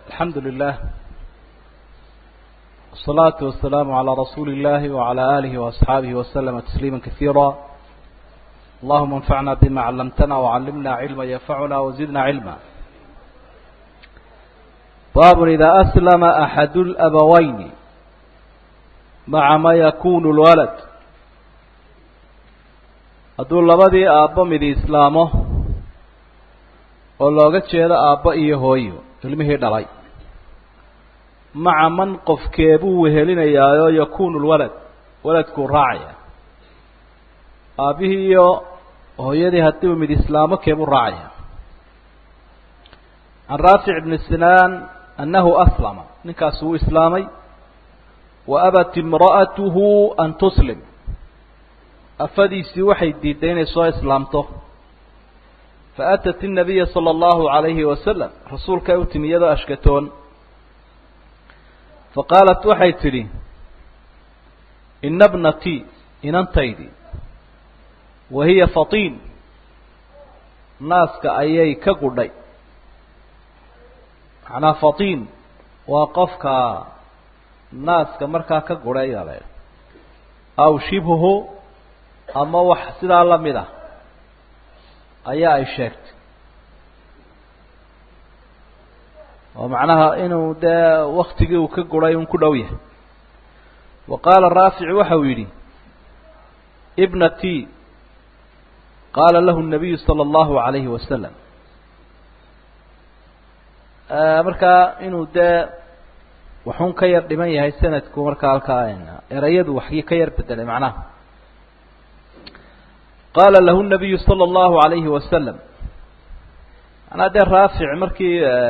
الحمد لله والصلاة والسلام على رسول الله وعلى آله وأصحابه وسلم تسليما كثيرا. اللهم انفعنا بما علمتنا وعلمنا علما ينفعنا وزدنا علما. باب إذا أسلم أحد الأبوين مع ما يكون الولد. أدول لبدي أبا من إسلامه ولوغا jeeda aabba iyo hooyo ilmihii dhalay maca man qofkeebuu wehelinayaayo yakuunu lwalad waladkuu raacaya aabihii iyo hooyadii haddii uu mid islaamo keebuu raacaya. can raafic ibni sinaan annahu aslama ninkaas wuu islaamay wa abat imra'atuhu an tuslim afadiisii waxay diiday inay soo islaamto. فأتت النبي صلى الله عليه وسلم رسولك أتمي يدو أشكتون فقالت وحي تري إن ابنتي إن أنتيدي وهي فطين ناسك أيي كقردي أنا فطين وقفك ناسك مركا كقردي أو شبهه أما وحسد على مده ayaa ay sheegtay oo macnaha inuu waqtigii uu ka guray uu ku dhow yahay. وقال الرافع waxa uu yiri ابنتي قال له النبي صلى الله عليه وسلم marka inuu waxun ka yar dhiman yahay sanadku marka halka erayadu waxii ka yar bedelay macnaha. قال له النبي صلى الله عليه وسلم أنا ده رافع مركي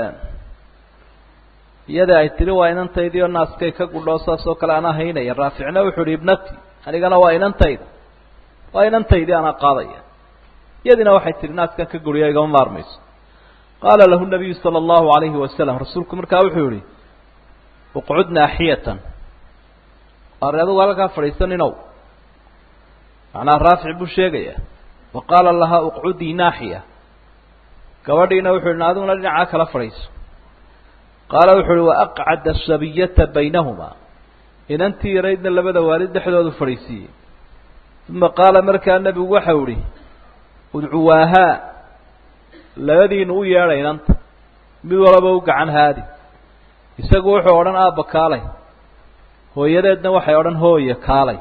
يدا يتلوى إن أنت يدي الناس كي كقول له صاصوك أنا هنا يا رافعنا وحري ابنتي أنا وإن أنت يدي وإن أنت يدي أنا قاضية يدنا واحد الناس كقول يا جماعة مارمس. قال له النبي صلى الله عليه وسلم رسولكم مركا وحوري وقعدنا أحية أرادوا ولا كفريسان نو أنا رافع بوشيغيا وقال لها اقعدي ناحية كوردينا وحنا هذون لنا عاكل فريس. قال وحنا وأقعد السبية بينهما إن أنت يريدنا لبدا والد حدود فريسي. ثم قال مركا النبي وحوري ادعواها الذي نويا لين أنت بضربوك عن هذه يسقوا حورا أبا كالي هو يريدنا وحيورا هو يكالي.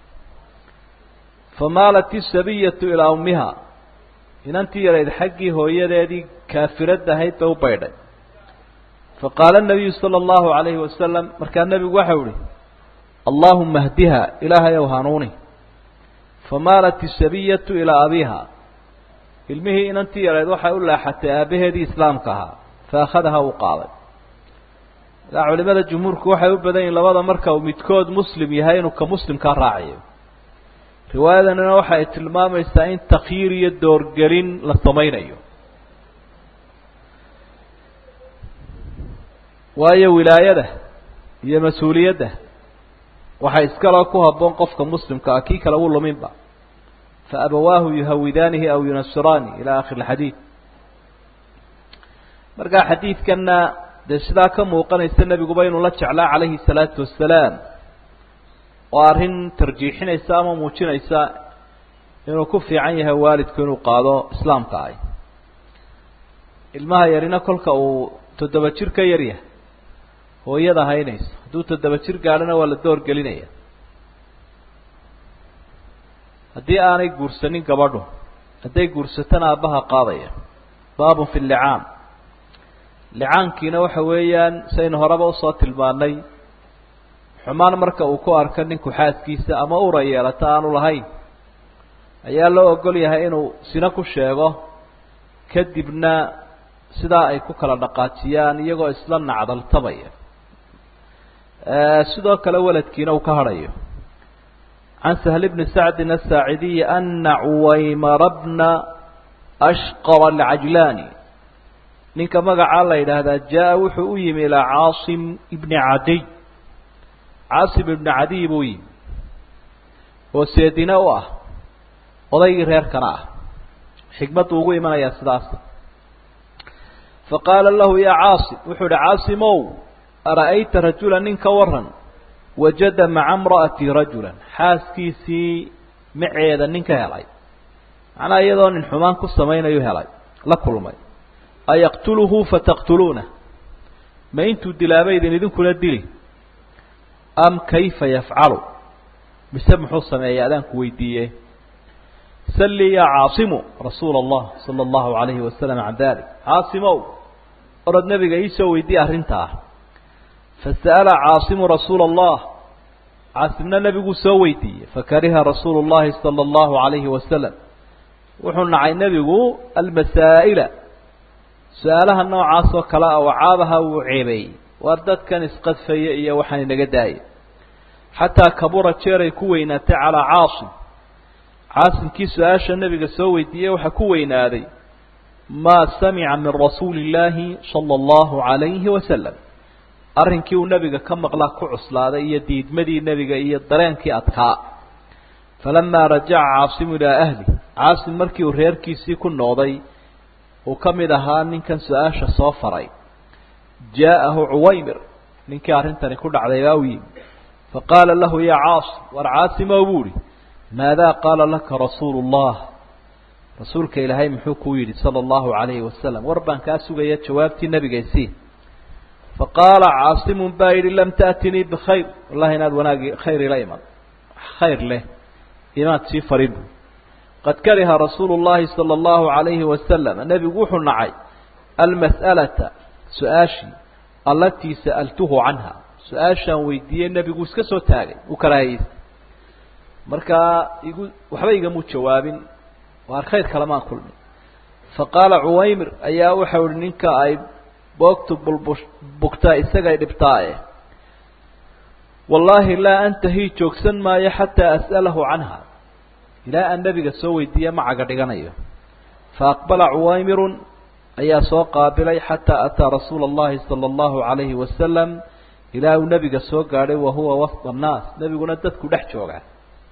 فمالت السبية إلى أمها إن أنت يريد حقي هو يدي كافرة هيت وبيضة. فقال النبي صلى الله عليه وسلم مركان النبي وحوري اللهم اهدها إلها يوهانوني. فمالت السبية إلى أبيها المه إن أنت يريد وحيقول لها حتى أبيها دي إسلامكها فأخذها وقالت لا علماء الجمهور كوحي بدين لبضا مركا ومتكود مسلم يهينو كمسلم كان راعي. riwaayadana waxay tilmaamaysaa in takhiir iyo doorgelin la samaynayo waayo wilaayada iyo mas'uuliyadda waxa iskala ku haboon qofka muslimka ah kii kala uu luminba fa abawaahu yuhawidanihi aw yunsirani ila akhir alhadith. marka xadiidkana sida ka muuqanaysa nabigu inuu la jeclaa calayhi salaatu wassalaam وأرهن ترجيحين إسلام وموجين إسلام إنه كفي عنها والد كانوا قادوا إسلام كاي المها يرينا كلك أو تدبتشير كيريه هو يدا هاينيس دو تدبتشير قالنا ولا الدور قلينيه هدي أنا جورسنين كبردو هدي جورستنا بها قاضية. باب في اللعان لعان كنا وحويان سين هربا وصوت الباني xumaan marka uu ku arko ninku xaaskiisa ama uu rayeelata aanu lahayn ayaa loo ogol yahay inuu sina ku sheego kadibna sidaa ay ku kala dhaqaajiyaan iyagoo isla nacdaltabaya sidoo kale waladkiina uu ka harayo. عن سهل بن سعد الساعدي أن عويمر بن أشقر العجلاني نك مقع الله هذا جاء وحويم إلى عاصم بن عدي. عاصم بن عدي بوي وسيدنا oday reer kana xigmad ugu imanaya sidaas faqaala lahu ya caasim wuxuu ihi caasimow ara'ayta rajula nin ka waran wajada maca imra'ati rajulan xaaskiisii maceeda nin ka helay macnaha iyadoo nin xumaan ku samaynayu helay la kulmay ayaqtuluhu fataqtuluunah ma intuu dilaabaydin idinkuna dili am kayfa yafcalu mise muxuu sameeyay adaanku weydiiye sallii yaa caasimu rasuula allah sala allahu alayhi wasalam can dalik caasimow orod nebiga iisoo weydiiye arrintaa fasa'ala caasimu rasuula allah caasimna nebiguu soo weydiiyey fakariha rasuulu llahi sala allahu alayhi wasalam wuxuu nacay nebigu almasaa'ila su-aalaha noocaas oo kale a wacaabaha wuu ceebeeyey waar dadkan isqadfaya iyo waxaan inaga daayay xataa kabura jeeray ku weynaatay calaa caasim caasimkii su-aasha nebiga soo weydiiyey waxaa ku weynaaday maa samica min rasuuli illaahi sala allahu alayhi wasalam arrinkii uu nebiga ka maqlaa ku cuslaaday iyo diidmadii nebiga iyo dareenkii adkaa falamaa rajaca caasimu ilaa ahli caasim markii uu reerkiisii ku noqday uu ka mid ahaa ninkan su-aasha soo faray jaa'ahu cuwaymir ninkii arrintani ku dhacday baa u yimi faqaala lahu yaa caasim war caasimow buu ihi maadaa qaala laka rasuulu llah rasuulka ilaahay muxuu kuu yidhi sala allahu alayhi wasalam war baan kaa sugaya jawaabtii nebigaysii faqaala caasimun baa yidhi lam ta'tinii bikhayr wallahi inaad wanaagii khayr ila iman khayr leh inaad sii farin bu qad kariha rasuulu llahi sala allahu alayhi wasalam nebigu wuxuu nacay almas'alata su-aashii allatii sa'altuhu canha su-aashaan weydiiyey nebigu iska soo taagay uu karaahiyeystay markaa waxba igamu jawaabin waar khayr kalamaan kulmin faqaala cuwaymir ayaa waxau ihi ninka ay boogtu bugtaa isagay dhibtaaye wallaahi laa antahii joogsan maayo xataa as'alahu canha ilaa aan nebiga soo weydiiye macaga dhiganayo faaqbala cuwaymirun ayaa soo qaabilay xataa ataa rasuula allahi sala allahu alayhi wasalam ilaa uu nebiga soo gaadhay wahuwa wasط annaas nebiguna dadku dhex joogaa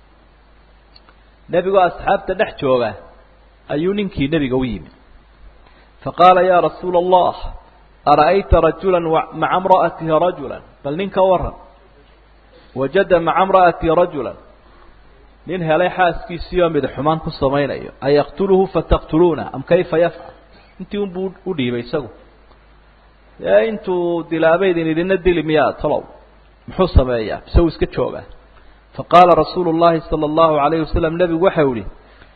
nebigoo asxaabta dhex jooga ayuu ninkii nebiga u yimi faqaala yaa rasuula allah ara'ayta rajula maca imra'atihi rajula bal nin ka waran wajada maca imra'atihi rajula nin helay xaaskiisii oo mid xumaan ku samaynayo ayaqtuluhu fataqtuluuna am kayfa yafcal intii unbuu u dhiibay isagu intuu dilaabaydin idina dili miyaa talow muxuu sameeyaa mise uu iska joogaa faqaala rasuulu llahi sala allahu alayhi wasalam nebigu waxau yihi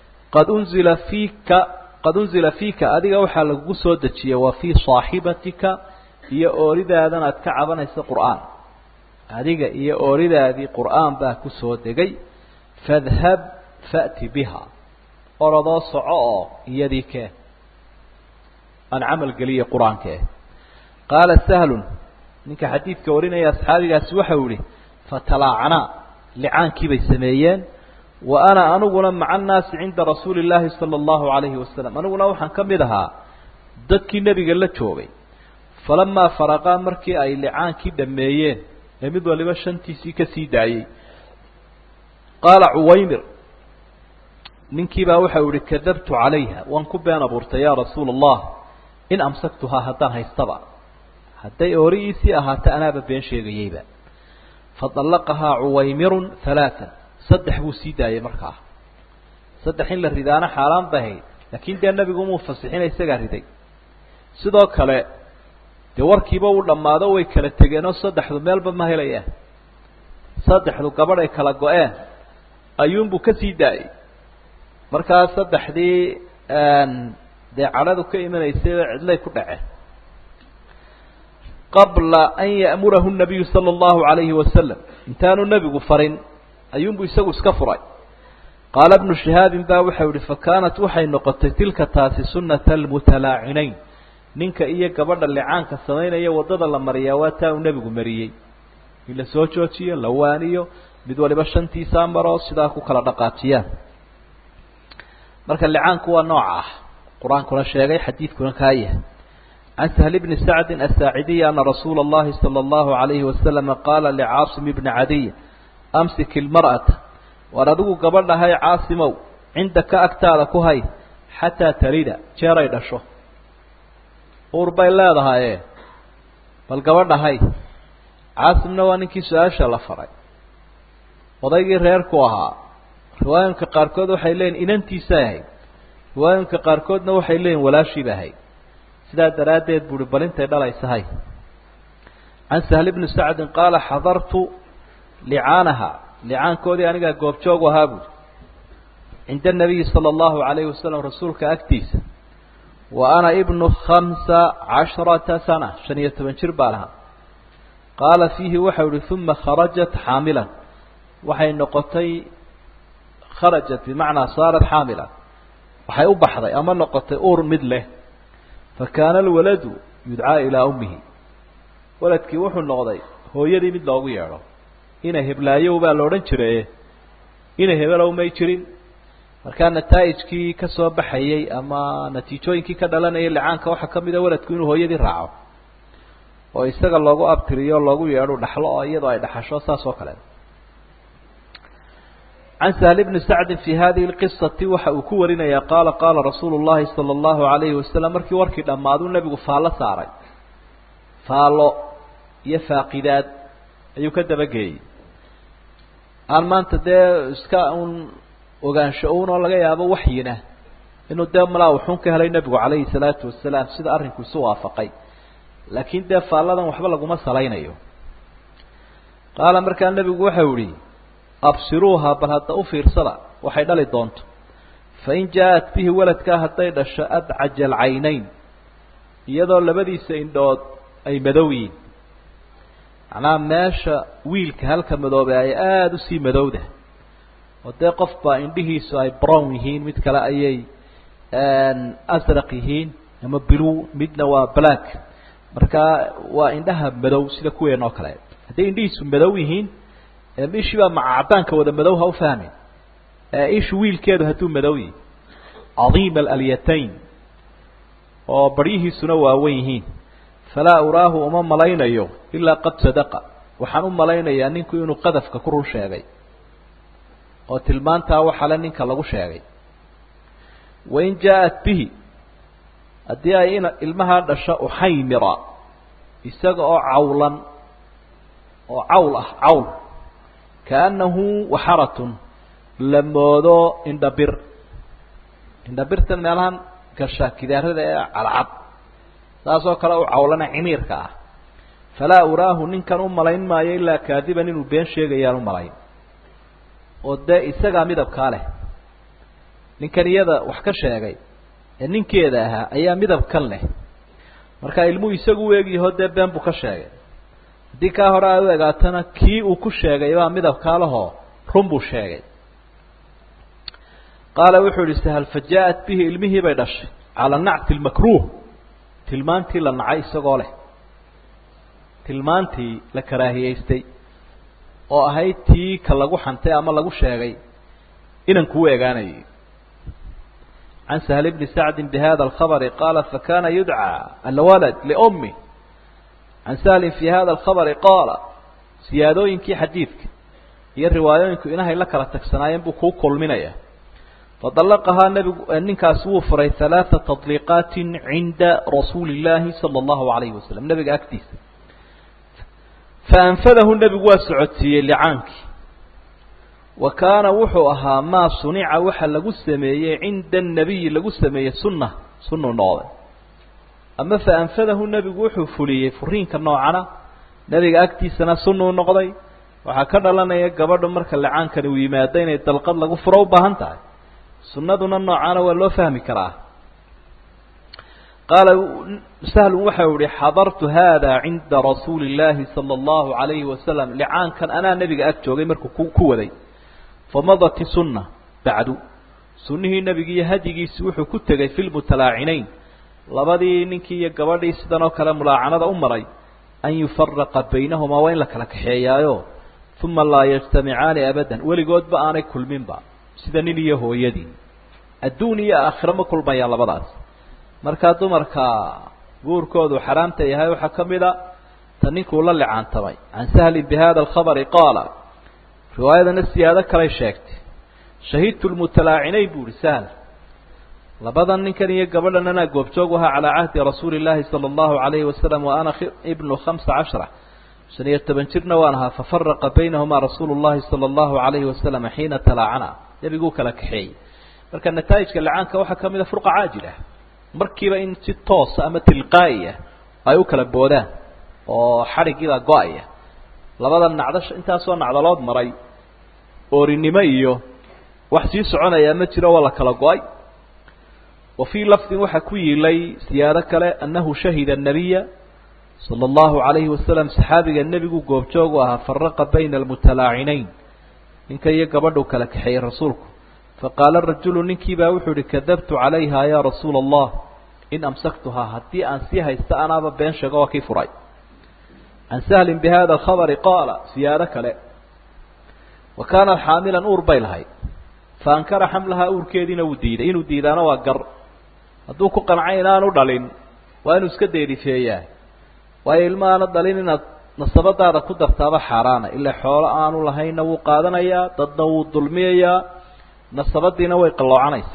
qad unzila fiika adiga waxaa lagugu soo dejiyey wa fii saaxibatika iyo ooridaadana aad ka cabanaysa qur'aan adiga iyo ooridaadii qur'aan baa ku soo degay fadhab fa'ti biha orodoo soco oo iyadii kee aan camal geliya qur-aankee qaala sahlun ninka xadiidka warinaya asxaabigaasi waxau yihi fatalaacanaa licaankii bay sameeyeen wa ana aniguna maca annaasi cinda rasuuli illaahi sala allahu alayhi wasalam aniguna waxaan ka mid ahaa dadkii nebiga la joogay falamaa faraqaa markii ay licaankii dhameeyeen ee mid waliba shantiisii ka sii daayey qaala cuwaymir ninkiibaa waxau yihi kadabtu calayha waan ku been abuurtay yaa rasuula allah in amsaktuhaa haddaan haystaba hadday oorigiisii ahaata anaaba been sheegayeyba fadallaqahaa cuwaymirun halaatan saddex buu sii daayey markaa saddex in la ridaana xaaraan bay ahayd laakiin dee nebigu muu fasixina isagaa riday sidoo kale dee warkiiba uu dhammaado way kala tegeenoo saddexdu meelba ma helayaan saddexdu gabadh ay kala go-een ayuunbuu ka sii daayey markaa saddexdii dee cadhadu ka imanaysayba cidlay ku dhaceen qabla an ya'murahu nabiyu sala allahu alayhi wasalam intaanu nebigu farin ayuunbuu isagu iska furay qaala bnu shihaabin baa waxau yihi fakaanat waxay noqotay tilka taasi sunnata almutalaacinayn ninka iyo gabadha licaanka samaynaya waddada la mariyaa waa taa uu nebigu mariyey in la soo joojiyo la waaniyo mid waliba shantiisaa maro sidaa ku kala dhaqaajiyaan marka licaanku waa nooca ah qur-aankuna sheegay xadiidkuna kaa yahay can sahl bni sacdi asaacidiyi ana rasuula اllahi salى اllahu alayhi wasalama qaala licaasim bni cadiy amsik ilmar'ata waar adigu gabadhahay caasimow cindaka agtaada ku hay xataa talida jeeray dhasho urbay leedahay bal gabadhahay caasimna waa ninkii su-aasha la faray odaygii reerku ahaa riwaayinka qaarkood waxay leeyihin inantiisa ahayd riwaayinka qaarkoodna waxay leeyihin walaashiiba ahayd sidaa daraaddeed buuhi bal intay dhalaysahay can sahl bni sacdin qaala xadartu licaanaha licaankoodii anigaa goobjoog ahaa buuri cinda anabiyi sala allahu calayhi wasalam rasuulka agtiisa wa ana ibnu 15 sana 15 jir baa lahaa qaala fiihi waxau ihi uma kharajat xaamilan waxay noqotay kharajat bimacnaa saarat xaamilan waxay u baxday ama noqotay uur mid leh fakaana alwaladu yudcaa ilaa ummihi waladkii wuxuu noqday hooyadii mid loogu yeedho inay heblaayow baa la odhan jiraye inay hebelow may jirin markaa nataa'ijkii ka soo baxayey ama natiijooyinkii ka dhalanayay licaanka waxaa ka mid a waladku inuu hooyadii raaco oo isaga loogu abtiriyo loogu yeedho dhaxlo oo iyadoo ay dhaxasho saas oo kale can sahl bni sacdin fi hadihi lqisati waxa uu ku warinayaa qaala qaala rasuulu llahi sala allahu calayhi wasalam markii warkii dhammaaduu nebigu faallo saaray faallo iyo faaqidaad ayuu ka dabageeyey aan maanta dee iska un ogaansho un oo laga yaabo waxyina inuu dee malaa wuxuun ka helay nebigu calayhi salaatu wasalaam sida arrinku isu waafaqay laakiin dee faalladan waxba laguma salaynayo qaala markaa nebigu waxau ihi absiruuha bal hadda u fiirsada waxay dhali doonto fain jaa-at bihi waladkaa hadday dhasho adcaja alcaynayn iyadoo labadiisa indhood ay madow yihiin macnaha meesha wiilka halka madoobe ay aada usii madowda oo dee qof baa indhihiisu ay brown yihiin mid kale ayay asraq yihiin ama blue midna waa black markaa waa indhaha madow sida kuween oo kale hadday indhihiisu madow yihiin ishii baa maca caddaanka wada madow ha u fahmin ishu wiilkeedu hadduu madow yihi cadiima alyatayn oo baryihiisuna waawen yihiin falaa uraahu uma malaynayo ilaa qad sadaqa waxaan u malaynayaa ninku inuu qadafka ku run sheegay oo tilmaantaa waxale ninka lagu sheegay wain jaa-at bihi haddii ay ilmahaa dhasho uxaymira isaga oo cawlan oo cawl ah cawl kaannahu waxaratun la moodo indhabir indhabirtan meelahan gasha kidaarada ee cadcad saas oo kale u cawlana cimiirka ah falaa uraahu ninkan u malayn maayo ilaa kaadiban inuu been sheegayaan u malayn oo dee isagaa midabkaa leh ninkan iyada wax ka sheegay ee ninkeeda ahaa ayaa midabkan leh markaa ilmuhu isagu u eegyaho dee been buu ka sheegay haddii kaa hore aad u egaatana kii uu ku sheegay baa midabkaa lahoo run buu sheegay qaala wuxuu ihi sahal fa jaa-at bihi ilmihii bay dhashay calaa nacti lmakruuh tilmaantii la nacay isagoo leh tilmaantii la karaahiyeystay oo ahayd tii ka lagu xantay ama lagu sheegay inan kuu eegaanayay can sahl bni sacdin bihada alkhabari qaala fakana yudcaa alwalad liummi can sahlin fi hada alkhabari qaala siyaadooyinkii xadiidka iyo riwaayooyinku inahay la kala tagsanaayeen buu kuu kulminaya fadallaqahaa nebigu ninkaasi wuu furay 3 tadliiqaatin cinda rasuuli illaahi sala allahu calayhi wasalam nebiga agtiisa faanfadahu nebigu waa socodsiiyey licaankii wa kaana wuxuu ahaa maa sunica waxa lagu sameeyey cinda annabiyi lagu sameeyey sunnu noqday ama faanfadahu nebigu wuxuu fuliyey furiinka noocana nebiga agtiisana sunnuu noqday waxaa ka dhalanaya gabadhu marka licaankani uu yimaado inay dalqad lagu furo u baahan tahay sunnaduna noocaana waa loo fahmi karaa qaala sahl waxa uu yihi xadartu hada cinda rasuuli illaahi sala allahu calayhi wasalam licaankan anaa nebiga ag joogay markuu ku waday famadat sunna bacdu sunnihii nebigi iyo hadyigiisi wuxuu ku tegay fi lmutalaacinayn labadii ninkii iyo gabadhii sidan oo kale mulaacanada u maray an yufaraqa baynahumaa waa in la kala kaxeeyaayo uma laa yajtamicaani abadan weligoodba aanay kulminba sida nin iyo hooyadii adduun iyo aakhiro ma kulmayaan labadaas markaa dumarka guurkoodu xaraamta yahay waxaa ka mid a ta ninkuu la licaantamay can sahlin bi hada alkhabari qaala riwaayadana siyaado kaley sheegtay shahidtu lmutalaacinayn buu ihi sahl labadan ninkan iyo gabadhan ana goobjoog waha ala ahdi rasuulillahi sallallahu alayhi wasallam wa ana ibnu 15 سنية jirna waan ahaa ففرق بينهما رسول الله صلى الله عليه وسلم حين تلاعنا yabigu kala kaxeey marka nataa'ijka lacaanka waxa kamida furqa caajila markiiba in si toos ama tilqaaya ay u kala boodaan oo xarigiga go'aya labada nacdash inta soo nacdalood maray oorinimo iyo wax si soconaya ma jiro wala kala go'ay وفي لفظ waxa ku yilay siyaado kale annahu shahida an-nabiyya صلى الله عليه وسلم صحابي النبي قوبجوغ وها فرق بين المتلاعنين إنك يقبضوا كلكحي رسولك فقال الرجل نكي باوحر كذبت عليها يا رسول الله إن أمسكتها هدي أنسيها استأنا بين شقوا كيف رأي عن سهل بهذا الخبر قال سيارك لا وكان حاملا أوربي لهاي فأنكر حملها أوركيدين وديد إنو ديدانا وقر هدوكو قنعينان ودلين وأنو اسكديري فيها waayo ilma aan dhalin inaad nasabadaada ku dartaaba xaraana ilaa xoolo aanu lahayn uu qaadanaya dadna uu dulmiyaya nasabadiina way qaloocanaysa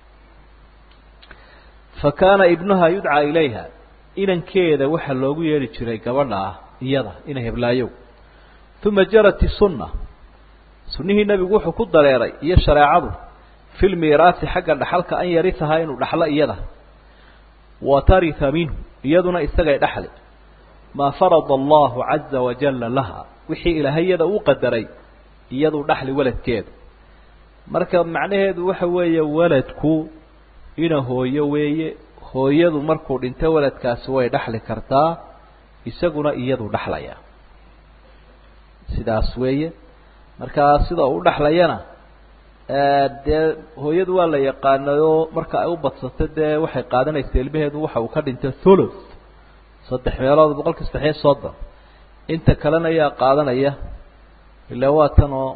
fakana ibnaha yud'a ilayha inankeeda waxa loogu yeeri jiray gabadha iyada in heblaayo thumma jarat sunnah sunnihi nabigu wuxuu ku dareeray iyo shariicadu fil miiraasi xagga dhaxalka an yarisaha inuu dhaxlo iyada wa taritha minhu iyaduna isaga dhaxli ما فرض الله عز وجل لها وحي إلهيدا وقدري يدو دحل ولد كيد مركب معناه waxa weeye waladku ina hooyo weeye hooyadu markuu dhinto waladkaas way dhaxli kartaa isaguna iyadu dhaxlaya sidaas weeye marka sida uu dhaxlayana hooyadu waa la yaqaanayo marka ay u badsato waxay qaadanaysaa ilmaheedu waxa uu ka dhintay thuluth saddex meelood boqolka saddex soddon inta kalena ayaa qaadanaya ilaa waa tan oo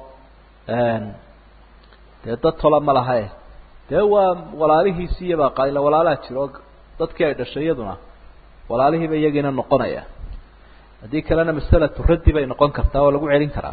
dad tola ma lahayn waa walaalihiisii baa qaayla walaalaha jiro dadkii ay dhashayaduna walaalihiiba iyagina noqonaya hadii kalena masalatu raddi bay noqon kartaa oo lagu celin karaa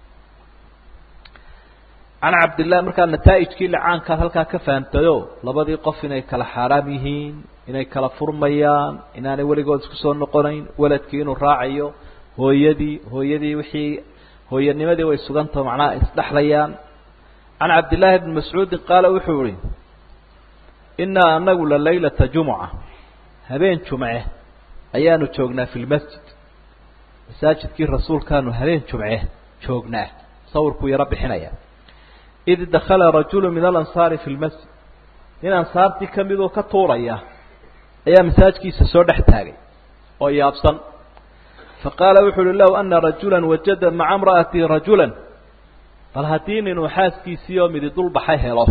عن عبد الله مركان نتائج كل عام كان هلكا كفانتيو لبدي قف inay kala xaraam yihiin inay kala furmayaan inaanay waligood isku soo noqonayn waladkii inuu raaciyo hooyadii wixii hooyanimadii way sugantaa macnaa isdhaxlayaan عن عبد الله بن مسعود قال وحوري إن أنه ليلة جمعة هبين جمعة أيانو جوجنا في المسجد مساجد كي الرسول كانوا هبين جمعة جوجنا صوركوا يا رب حنايا إذ دخل رجل من الأنصار في المسجد من أنصار تكملوا كطوريا أيام مساج كيس سودح تاجي ويابصن فقال وحول الله أن رجلا وجد مع امرأتي رجلا فالهاتين نحاس كيسيو من دول بحيه له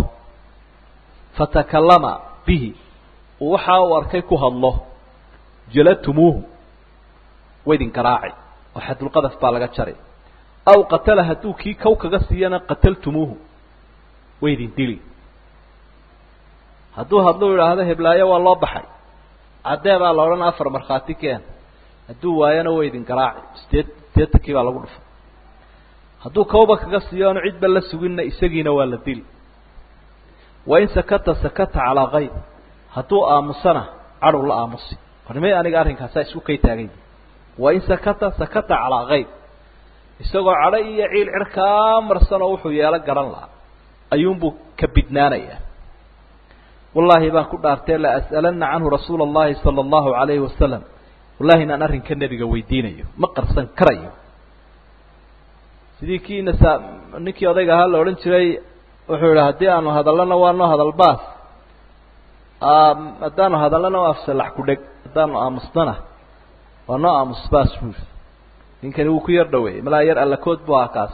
فتكلم به وحاور كيكوها الله جلدتموه ويدين كراعي وحد القذف بالغة شري أو قتلها توكي كوكا قصينا قتلتموه ويدين دلي هدوها الضوء هذا هبلايا والله بحي عدابا لورنا أفر مرخاتي كان هدوه وايانا ويدين كراعي ستيتكي بالله قلف هدوه كوبك قصيانا عيد بلا سوينا إساقينا ولا دلي وإن سكت على غير هدوه آمسنا عرو الله آمسي فرمي أنا قارن كاسا سوكي تاقين وإن سكت على غير isagoo caray iyo ciil cirka marsano wuxuu yeela garan la ayuunbu ka bidnaanaya wallahi baan ku dhaartay la as'alanna anhu rasuulullaahi sallallahu alayhi wasallam wallahi inaan arrinka nabiga weydiinayo ma qarsan karayo sidii kiina ninkii odayga ahaa la oran jiray wuxuu yiraahday hadii aanu hadalana waano hadal baas haddaanu hadalana waa afsalax ku dhig haddaanu aamusnana waano aamus baas إن كان يوكي يردوي ملا يرأى لكود بواكاس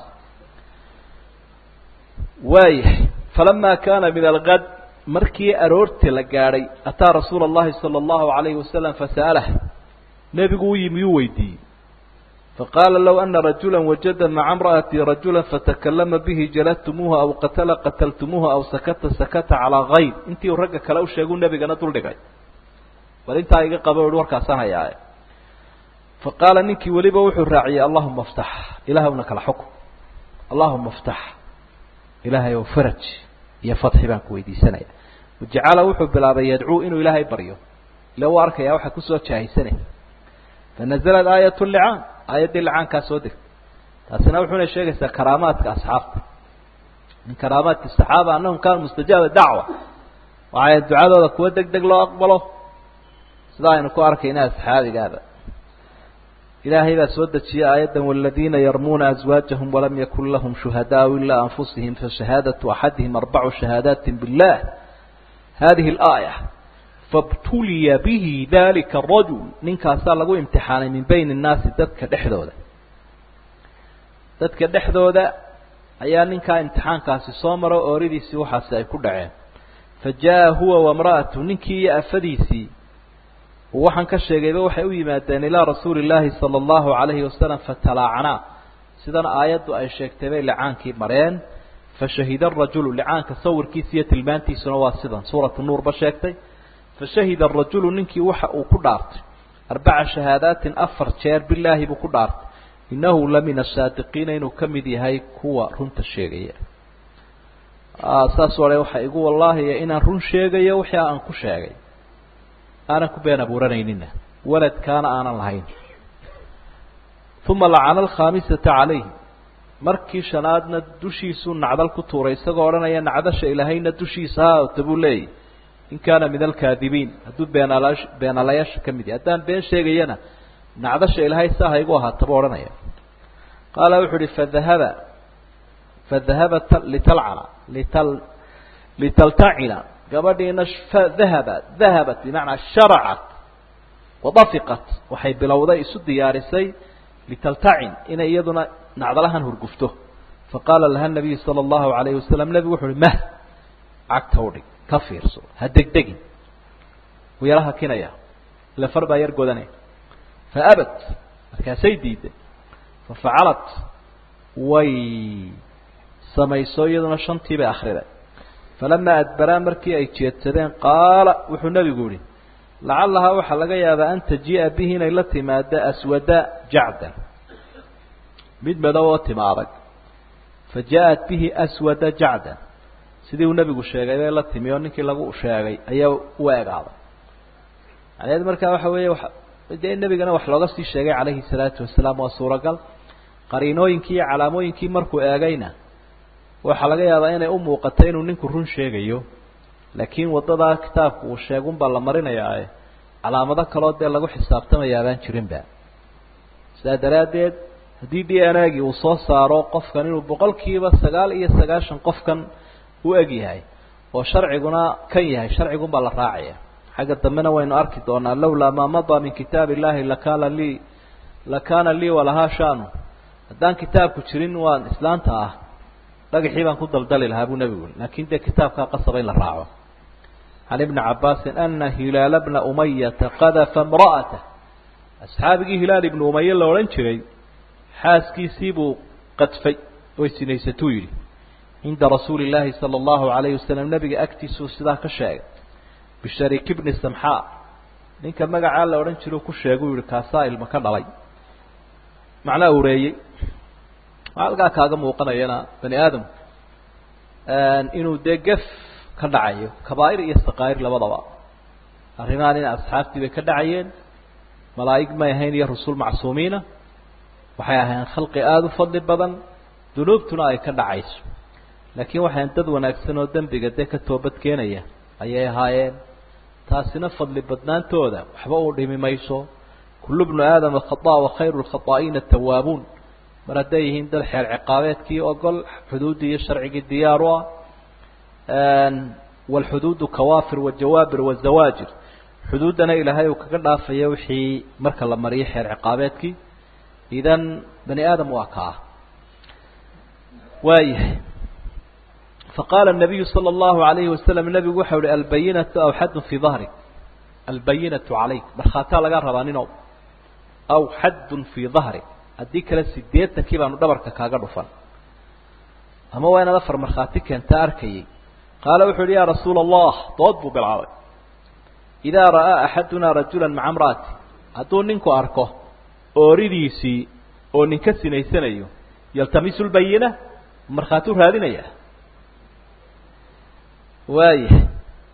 وايح فلما كان من الغد مركي أرورت لقاري أتى رسول الله صلى الله عليه وسلم فسأله نبي يميويدي فقال لو أن رجلا وجد مع امرأتي رجلا فتكلم به جلدتموها أو قتلتموها أو سكت على غير انتي ورقك لو شيقون نبي قنا طول دقاي ولنت هاي قبل وركا سنة يا فقال منك ولبا وحو الراعي اللهم افتح إلهونك الحكم اللهم افتح إلهي وفرج يا فتح بانك ويدي سنة wajacala wuxuu bilaabay yadcuu inuu ilaahay baryo ila uu arkaya waxa kusoo jaahisanay fanazalad aayatu licaan aayaddii licaankaa soo degtay taasina wuxuuna sheegaysaa karaamaadka asxaabta min karaamaadki saxaaba annahum kaanu mustajaaba dacwa waxay ducadooda kuwa deg deg loo aqbalo sida aynu ku arkayna asxaabigaaba ilaahay baa soo dejiyay aayaddan waladiina yarmuuna azwaajahum walam yakun lahum shuhadaau ilaa anfusihim fashahaadatu axadihim 4 shahaadaati billah hadihi alaaya fabtuliya bihi dalika arajul ninkaasaa lagu imtixaanay min bayni innaasi dadka dhexdooda ayaa ninkaa imtixaankaasi soo maro ooridiisii waxaasi ay ku dhaceen fajaa huwa wamra'atu ninkii iyo afadiisii waxaan ka sheegayba waxay u yimaadeen ilaa rasuuli illaahi sala allahu calayhi wasalam fatalaacanaa sidana aayaddu ay sheegtay bay licaankii mareen fashahida arajulu licaanka sawirkiisa iyo tilmaantiisuna waa sidan suuratu nuurba sheegtay fashahida arajulu ninkii waxa uu ku dhaartay 4 shahaadaatin 4 jeer bilaahi buu ku dhaartay innahu lamina asaadiqiina inuu ka mid yahay kuwa runta sheegaya saas wale waxa igu wallaahi inaan run sheegayo wixii aan ku sheegay aanan ku been abuuranaynina waladkaana aanan lahayn uma lacana alkhaamisata calayhi markii shanaadna dushiisuu nacdal ku tuuray isagoo odhanaya nacdasha ilaahayna dushiisa ha aata buu leeyahy in kaana min alkaadibiin hadduu beenalayaasha ka mid yahay haddaan been sheegayana nacdasha ilaahay saa ha igu ahaata buu odhanaya qaala wuxuu uhi fadahaba litaltacina gabadhiina dahabat bimacnaa sharacat wadafiqat waxay bilowday isu diyaarisay litaltacin inay iyaduna nacdalahan hurgufto faqaala laha nabiyu sala allahu alayhi wasalam nebigu wuxu uhi mah cagta udhig ka fiirso ha degdegin wuu yala hakinaya ila far baa yar godanay faabat markaasay diiday fafacalat way samayso iyaduna 5tii bay akhriday falamaa adbaraa markii ay jeedsadeen qaala wuxuu nebigu yihi lacallahaa waxaa laga yaabaa an tajii'a bihi inay la timaado aswada jacdan mid madow oo tima adag fa jaa-at bihi aswada jacdan sidii uu nebigu sheegay bay la timi oo ninkii lagu sheegay ayaa u egaaday macnaheed markaa waxa weeye dee nebigana wax looga sii sheegay calayhi salaatu wasalaam waa suuragal qariinooyinkii iyo calaamooyinkii markuu eegayna waxaa laga yaabaa inay u muuqato inuu ninku run sheegayo laakiin waddadaa kitaabku uu sheegun baa la marinayaa calaamado kaloo dee lagu xisaabtamayaa baan jirinba sidaa daraaddeed haddii d n a-gii uu soo saaro qofkan inuu 9% qofkan u eg yahay oo sharciguna kan yahay sharcigun baa la raacaya xagga dambena waynu arki doonaa lawlaa maa madaa min kitaab illaahi lakaana lii walahaa shaanu haddaan kitaabku jirin waan islaanta ah dhagaxii baan ku daldali lahaa buu nebigu laakiin dee kitaabkaa qasaba in la raaco can ibni cabaasin ana hilaala bna umayata qadafa imra'atah asxaabigii hilaal ibnu umaye la odhan jiray xaaskiisii buu qadfay oy sinaysatuu yidhi cinda rasuuli illaahi sala allahu calayhi wasalam nebiga agtiisuu sidaa ka sheegay bishariik bni samxaa ninka magacaa la odhan jiruu ku sheeguu yihi kaasaa ilmo ka dhalay macnaa ureeyey halkaa kaaga muuqanayana bani aadam inuu dee gef ka dhacayo kabaa'ir iyo saqaa'ir labadaba arrimahan in asxaabtii bay ka dhacayeen malaa'ig may ahayn iyo rasuul macsuumiina waxay ahayn khalqi aada u fadli badan dunuubtuna ay ka dhacayso laakiin waxayn dad wanaagsan oo dembiga dee ka toobad keenaya ayay ahaayeen taasina fadli badnaantooda waxba u dhimi mayso kullu bnu aadama khata' wa khayru lkhataa'iina tawaabuun mar hadday yihiin dad xeer ciqaabeedkii ogol xuduuddii iyo sharcigii diyaar u ah walxuduudu kawaafir wajawaabir wazawaajir xuduuddana ilaahay uu kaga dhaafaya wixii marka la mariyo xeer ciqaabeedkii idan bani aadam waa ka ah waayahay faqaala الnabiyu salى اllahu عalayhi wasalam nebigu waxau uhi albayinatu aw xaddun fii dahrik albayinatu calayk markhaataa laga rabaa ninow aw xaddun fii dahrik haddii kale 80kii baanu dhabarka kaaga dhufan ama waa inaad 4 markhaati keentaa arkayay qaala wuxuu uhi yaa rasuula allah dood buu bilaabay idaa ra'aa axadunaa rajula maca imra'ati hadduu ninku arko ooridiisii oo ninka sinaysanayo yaltamisu lbayina markhaatuu raadinaya waaya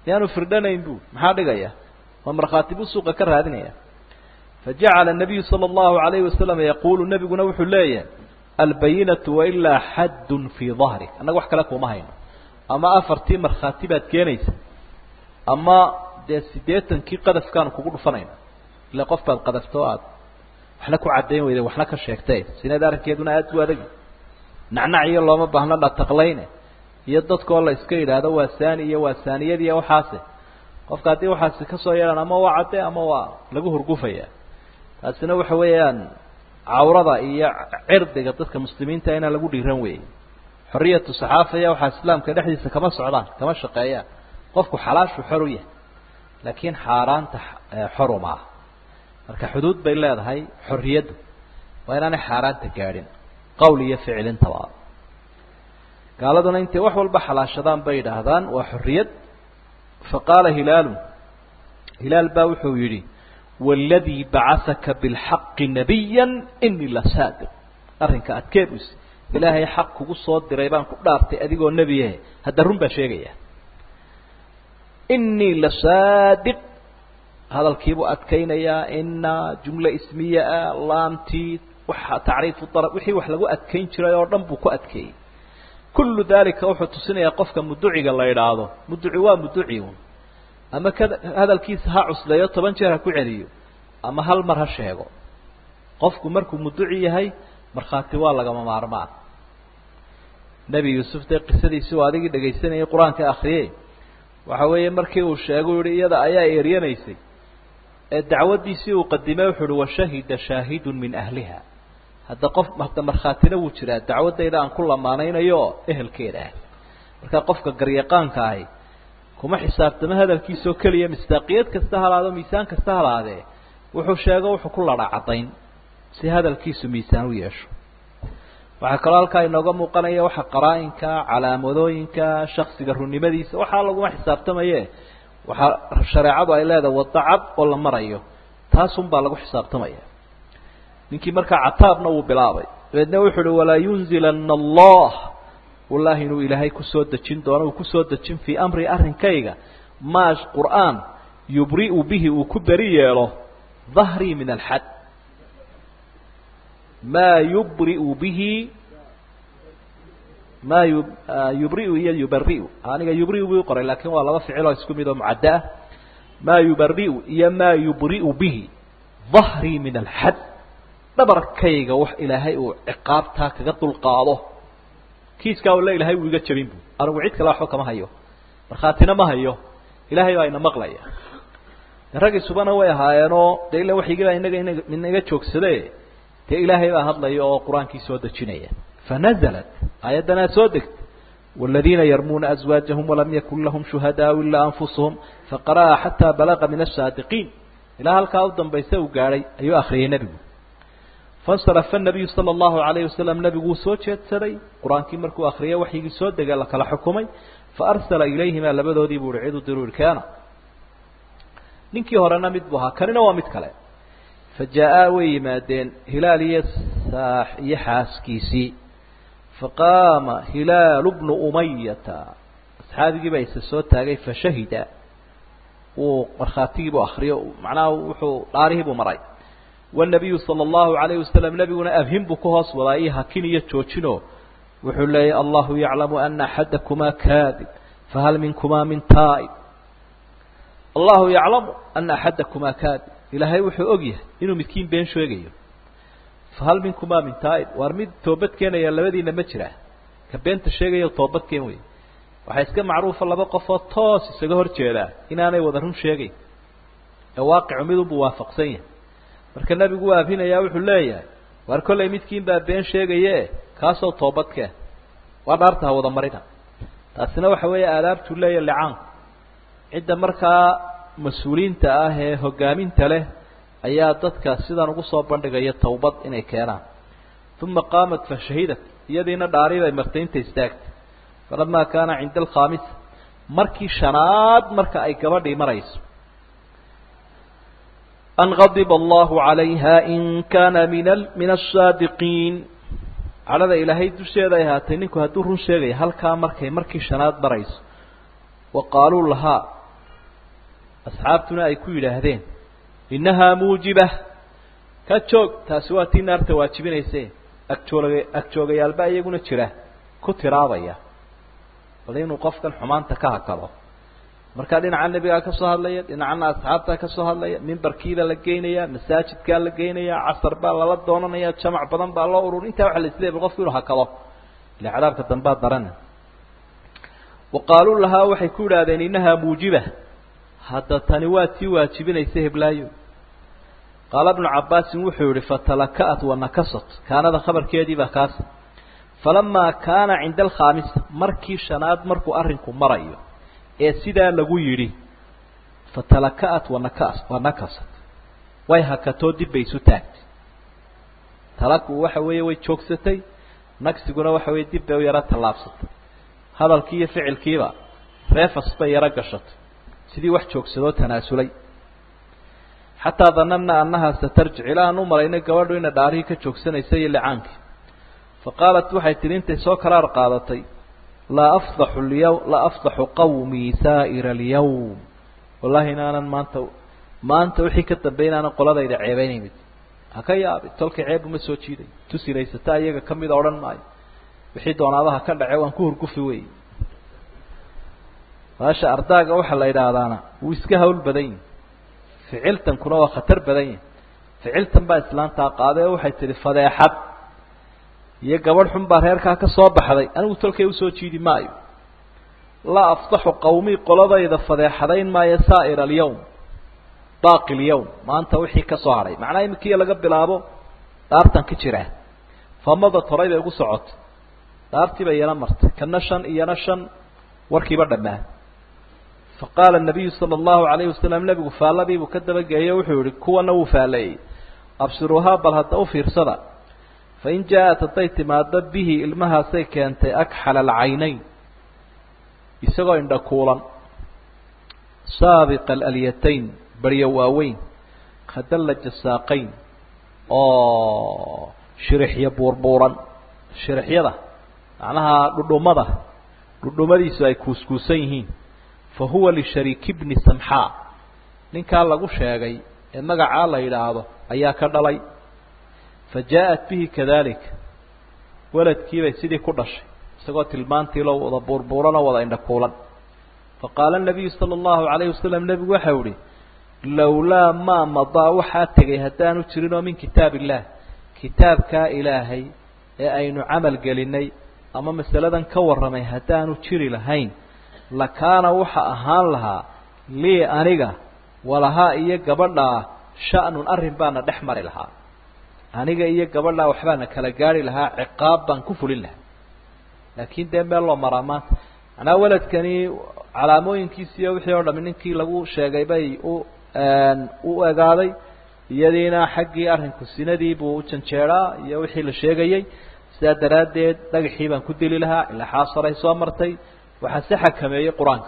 yaanu firdhanayn buu maxaa dhigaya waa markhaatibu suuqa ka raadinaya فجعل النبي صلى الله عليه وسلم يقول النبي قلنا وحليا البينة وإلا حد في ظهرك أنا وحكى لك وما هين أما أفرتي مرخاتبات كينيس أما سيديتا كي قدف كانوا كقول فنين إلا قفت القدف توعد وحلكوا عدين وإذا وحلك الشيكتين سنة دارك يدنا أدوا رجل نعنعي الله ما بهنا لا تقلينه يدتك والله إسكيل هذا هو الثانية والثانية دي وحاسه قفت هذه وحاسه كسويرا أما وعدي أما لقوه رقوفيا taasina waxa weeyaan cawrada iyo cirdiga dadka muslimiinta in lagu dhiiran weeyay xorriyadu saxaafaya waxa islaamka dhexdiisa kama socdaan kama shaqeeyaan qofku xalaashu xor u yahay laakiin xaaraanta xoruma marka xuduud bay leedahay xorriyadu waa inaanay xaaraanta gaadhin qowl iyo ficil intaba gaaladuna intay wax walba xalaashadaan bay yiraahdaan waa xorriyad faqala hilaal baa wuxuu yiri والذي بعثك بالحق نبيا إني لصادق أرنك أتكيبس إلهي حق وصاد دريبان كدارتي أديكو النبي هذا رنبا شيء إني لصادق هذا الكيبو أتكينا يا إن جملة اسمية لامتي تعريف الطرف وحي وحلقو أتكين شرا يورنبوكو أتكي كل ذلك وحط سنة يقفك مدعي الله يرعاه مدعيون أما كذا هذا الكيس ها عسلية طبعا شهر كعليه أما هل مرها الشيء قفكم مركم مدعي هاي مرخاتي والله جماعة معرمات نبي يوسف ده قصة سوى هذه دقيسنا القرآن كأخريه وحوي مركي والشيء يا ذا آية إيريان يسي الدعوة دي سوى قدمه وحلو وشهد شاهد من أهلها هذا قف مهت مرخاتنا وشرا الدعوة ده إذا عن كل ما نينا يو أهل كده مركا قفك قريقان كاي كما حسابتنا هذا الكيس وكلية مستقيت كاستهل هذا ميسان كاستهل هذا وحو شاقه وحو كل رعطين سي هذا الكيس ميسان ويشو وحكرالك إنه مقنية وحا قرائنك على مذوينك شخص قرهني مديس وحا لقوا حسابتنا إيه وحا شريعة إلا هذا والطعب ولا مرأيه تاسم بالغوا حسابتنا إيه نكي مركا عطابنا وبلاوي لأنه وحلو ولا ينزلن الله والله إنه إلهي كسود دجين دونه وكسود دجين في أمر أرن كيغا ماش قرآن يبرئ به وكبري له ظهري من الحد ما يبرئ به ما يبرئ يبرئ أنا يبرئ به قرأ لكن والله فعله يسكن ذو معدة ما يبرئ ما يبرئ به ظهري من الحد نبرك كيغا وح إلهي وعقابتها كقط القاضه كيس كاول لا إلهي ويجت شبين بو أنا وعيد كلا حكم هيو مرخاتنا ما هيو إلهي وين مغلية الرجل سبحانه ويهاينو ده إلا وحي جلا إنك من نجت شوك سده ده إلهي وهذا ليه قرآن كيس سودة شنية فنزلت آياتنا سودت والذين يرمون أزواجهم ولم يكن لهم شهداء إلا أنفسهم فقرأ حتى بلغ من الصادقين إله الكاودن بيسو قاري أيو آخرين نبي فانصرف النبي صلى الله عليه وسلم نبي سوتشت سري قرآن كي مركو آخرية وحي سود قال لك الحكومي فأرسل إليهما لبدو دي برعيد ضرور كان ننكي هرنا مدبوها كاننا ومدكلا فجاء ويمادين هلال يساح يحاس كيسي فقام هلال ابن أمية أصحابي بيس السود تاقي فشهد ومرخاتيب وآخرية معناه وحو طاريه بمراي والنبي صلى الله عليه وسلم نبينا أفهم بكهص ولايها كنية توشنو وحلي الله يعلم أن أحدكما كاذب فهل منكما من تائب الله يعلم أن أحدكما كاذب إلهي وحو أقيه إنه مسكين بين شوية فهل منكما من تائب وارميد توبت كينا يلبدي نمجره كبين تشيغي وتوبت كينوي وحيسك معروف الله بقى فطاس سيغهر جيلا إن أنا وذرهم شيغي الواقع عميدو بوافق سيه marka nabigu waafinaya wuxuu leeyahay war kulay midkiin baa been sheegaye kaasoo toobadka waa dhaarta wada marina taasina waxa weeye aadaabtu leeyahay lacaan cidda markaa mas'uuliinta ah ee hogaaminta leh ayaa dadka sidan ugu soo bandhigaya toobad inay keenaan thumma qaamat fa shahidat yadina dhaarida martaynta istaagtay falama kaana inda al-khamis markii shanaad marka ay gabadhii marayso أن غضب الله عليها إن كان من الصادقين على ذا إلهي تشير هاتينك هدور شيء هل كان مركي شناد بريس وقالوا لها asxaabtuna ay ku yidhaahdeen innahaa muujibah ka joog taasi waa tii naarta waajibinayse agjoogayaalba iyaguna jira ku tiraabaya bal inuu qofkan xumaanta ka hakado markaa dhinaca nebigaa ka soo hadlaya dhinacana asxaabtaa ka soo hadlaya mimbarkiibaa la geynayaa masaajidkaa la geynayaa casar baa lala doonanaya jamac badan baa loo urur intaa waxa la isleeyahay bal qofku inuu hakado ila cadaabka dambaa darana waqaaluu lahaa waxay ku yidhaahdeen innahaa muujiba hadda tani waa tii waajibinaysa heblaayo qaala ibnu cabbaasin wuxuu yihi fatalaka'at wanakasat kaanada khabarkeedii baa kaas falamaa kaana cinda alkhaamisa markii shanaad markuu arrinku marayo ee sidaa lagu yidhi fatalaka'at wanakasat way hakatoo dib bay isu taagtay talaku waxa weeye way joogsatay nagsiguna waxa weeye dib bay u yaro tallaabsatay hadalkii iyo ficilkiiba reefas bay yaro gashatay sidii wax joogsadoo tanaasulay xataa dananna annahaa satarjic ilaa aan u malaynay gabadhu ina dhaarihii ka joogsanaysa iyo licaankii faqaalat waxay tihi intay soo karaar qaadatay laa afdaxu qawmii saa'ira alyawm wallahi inaanan maanta wixii ka dambeey inaanan qoladayda ceebaynaynin ha ka yaabi tolka ceeb uma soo jiiday tusinaysataa iyaga ka mida odhan maayo wixii doonaadaha ka dhace waan ku hurgufi wey maasha ardaaga waxaa la yidhaahdaana wuu iska hawl badan yahi ficiltankuna waa khatar badan yahi ficiltan baa islaantaa qaaday oo waxay tihi fadeexad iyo gabadh xun baa reerkaa ka soo baxday anigu tolkay usoo jiidi maayo laa afdaxu qawmii qoladayda fadeexadayn maayo saa'ira alyawm baaqi alyawm maanta wixii ka soo hadhay macnaha iminkii laga bilaabo dhaartan ka jira famada toray bay ugu socotay dhaartii bay iyana martay kana shan iyana shan warkiiba dhammaan faqaala nabiyu sala allahu calayhi wasalam nebigu faalladiibuu ka dabageeyo wuxuu yihi kuwana wuu faalleeyey absiruuhaa bal hadda u fiirsada fain jaa-at hadday timaado bihi ilmahaasay keentay akxala alcaynayn isagoo indha kuulan saabiqa alalyatayn baryo waaweyn khadallaja saaqayn oo shirixyo buurbuuran shirixyada macnaha dhudhumadiisu ay kuuskuusan yihiin fa huwa lishariiki bni samxaa ninkaa lagu sheegay ee magacaa la yidhaahdo ayaa ka dhalay fa jaa-at bihi kadalik waladkiibay sidii ku dhashay isagoo tilmaantii loo wada buurbuuran oo wada indha kuulan faqaala nabiyu sala allahu calayhi wasalam nebigu waxau ihi lowlaa maa madaa waxaa tegay haddaanu jirin oo min kitaab illaah kitaabkaa ilaahay ee aynu camal gelinay ama masaladan ka warramay haddaanu jiri lahayn lakaana waxa ahaan lahaa lii aniga walahaa iyo gabadhaa sha'nun arrin baana dhex mari lahaa aniga iyo gabadhaa waxbaana kala gaari lahaa ciqaab baan ku fulin lahaa laakiin dee meel loo maraa maanta macnaa waladkani calaamooyinkiisiiyo wixii oo dhami ninkii lagu sheegay bay u egaaday iyadiina xaggii arrinku sinadii buu u janjeeraa iyo wixii la sheegayey sidaa daraaddeed dhagaxii baan ku dili lahaa ilaa xaasaray soo martay waxaa si xakameeyey qur-aanka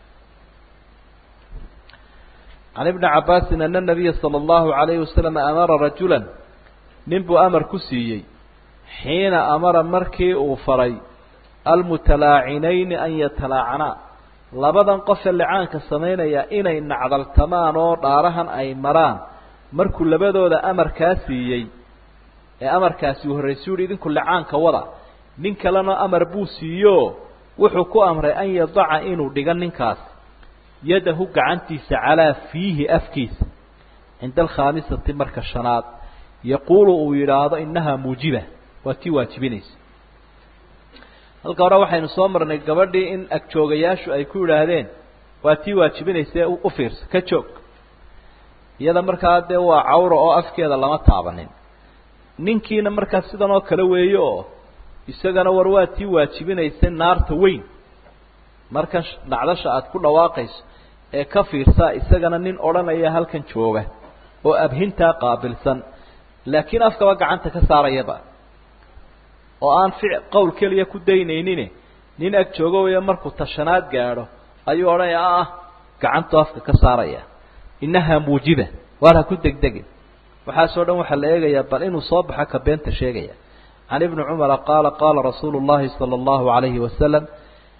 can ibni cabbaasin ana nabiya sala allahu calayhi wasalam amara rajulan nin buu amar ku siiyey xiina amara markii uu faray almutalaacinayni an yatalaacanaa labadan qofe licaanka samaynaya inay nacdaltamaan oo dhaarahan ay maraan markuu labadooda amarkaa siiyey ee amarkaasi uu horraysu yihi idinku licaanka wada nin kalena amar buu siiyo wuxuu ku amray an yadaca inuu dhiga ninkaas yadahu gacantiisa calaa fiihi afkiisa cinda alkhaamisati marka shanaad yaquulu uu yidhaahdo innahaa muujiba waa tii waajibinaysa halka hore waxaynu soo marnay gabadhii in agjoogayaashu ay ku yidhaahdeen waa tii waajibinaysa u fiirsa ka joog iyada markaa dee waa cawra oo afkeeda lama taabanin ninkiina markaa sidan oo kale weeye oo isagana war waa tii waajibinaysa naarta weyn markan dhacdasha aada ku dhawaaqayso ee ka fiirsaa isagana nin odhanaya halkan jooga oo abhintaa qaabilsan laakiin afkaba gacanta ka saarayaba oo aan qowl keliya ku daynaynin nin ag joogo weeye markuu tashanaad gaadho ayuu odhanaya gacantu afka ka saaraya innahaa muujiba waar ha ku degdegin waxaasoo dhan waxaa la eegayaa bal inuu soo baxo ka beenta sheegaya can ibni cumara qaala qaala rasuulu llahi sala allahu calayhi wasalam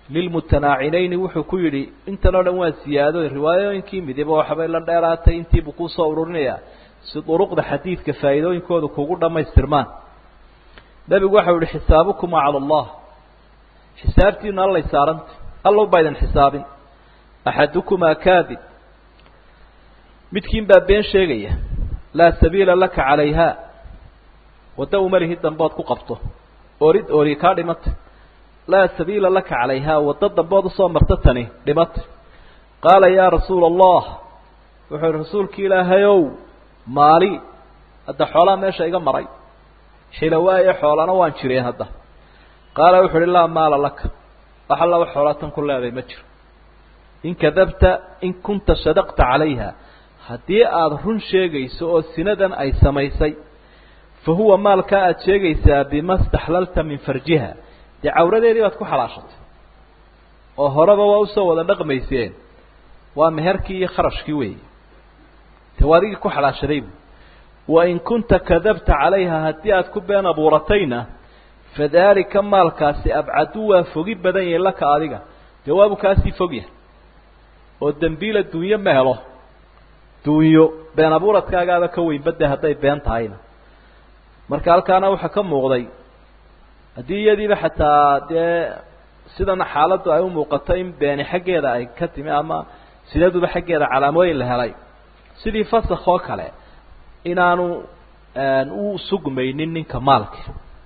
lilmutanaacinayni wuxuu ku yidhi intan oo dhan waa siyaado riwaayooyinkii midiba waxbay la dheeraatay intiibuu kusoo ururinayaa si duruqda xadiidka faa'iidooyinkooda kugu dhammaystirmaan nebigu waxau yihi xisaabukumaa cala allah xisaabtiinu allay saaranta allow baa idin xisaabin axadukumaa kaadib midkiin baa been sheegaya laa sabiila laka calayha wadda umalihi dambood ku qabto oori kaa dhimata laa sabiila laka calayha waddo dambood usoo marta tani dhimata qaala yaa rasuula allah wuxuu yihi rasuulki ilaahayow maali hadda xoolaa meesha iga maray xilawaaye xoolana waan jireen hadda qaala wuxuu uhi laa maala laka wax alla wax xoolaa tan ku leeday ma jiro in kadabta in kunta sadaqta calayha haddii aada run sheegayso oo sinadan ay samaysay fa huwa maalkaa aada sheegaysaa bima staxlalta min farjiha dee cawradeedii baad ku xalaashatay oo horeba waa usoo wada dhaqmayseen waa meherkii iyo kharashkii weeye te waa adigii ku xalaashadaybu wain kunta kadabta calayha haddii aada ku been abuuratayna fadaalika maalkaasi abcadu waa fogi badan yahay laka adiga dee waabu kaasii fog yahay oo dembiila dunyo ma helo dunyo been abuuradkaagaaba ka weyn badde hadday been tahayna marka halkaana waxaa ka muuqday haddii iyadiiba xataa dee sidana xaaladdu ay u muuqato in beeni xaggeeda ay ka timi ama sidaduba xaggeeda calaamooyin la helay sidii fasakh oo kale inaanu u sugmaynin ninka maalka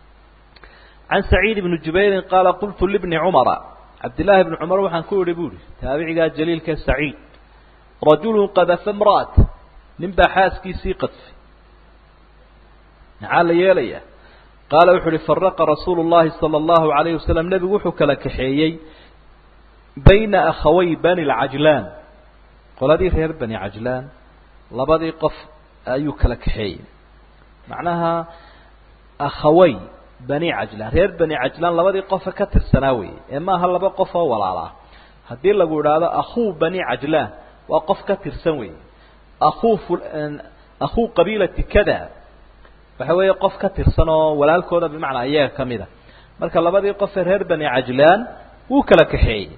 can saciid ibni jubayrin qaala qultu libni cumara cabdillaahi bni cumar waxaan ku idhi bu ihi taabicigaa jaliilka saciid rajulun qadafa imra'ata nin baa xaaskiisii qadfay maxaa la yeelayaa qaala wuxuu uhi faraqa rasuulu llahi sala allahu alayhi wasalam nebigu wuxuu kala kaxeeyey bayna akhaway bani lcajlaan qoladii reer bani cajlaan labadii qof ayuu kala kaxeeyey macnaha akhaway bani cajlaan reer bani cajlaan labadii qofa ka tirsanaa weeye ee maaha laba qof oo walaalaa haddii lagu idhaahdo akhuu bani cajlaan waa qof ka tirsan weeye akhuu qabiilati kada waxa weeye qof ka tirsan oo walaalkooda bimacnaa iyaga ka mid a marka labadii qofee reer bani cajlaan wuu kala kaxeeyey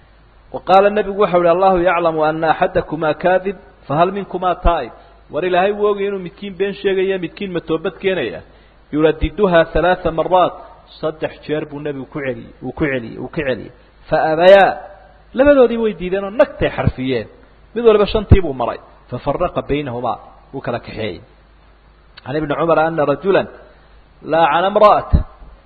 wa qaala nebigu waxau ihi allahu yaclamu ana axadakumaa kaadib fahal minkumaa taa'ib war ilaahay wuu ogay inuu midkiin been sheegaya midkiin matoobad keenaya yuradiduhaa halaaa maraat 3 jeer buu nebigu ku celiyey uu ka celiyey fa abayaa labadoodii way diideen oo nagtay xarfiyeen mid waliba 5tii buu maray fafaraqa baynahumaa wuu kala kaxeeyey can ibni cumar ana rajula laacana imra'ata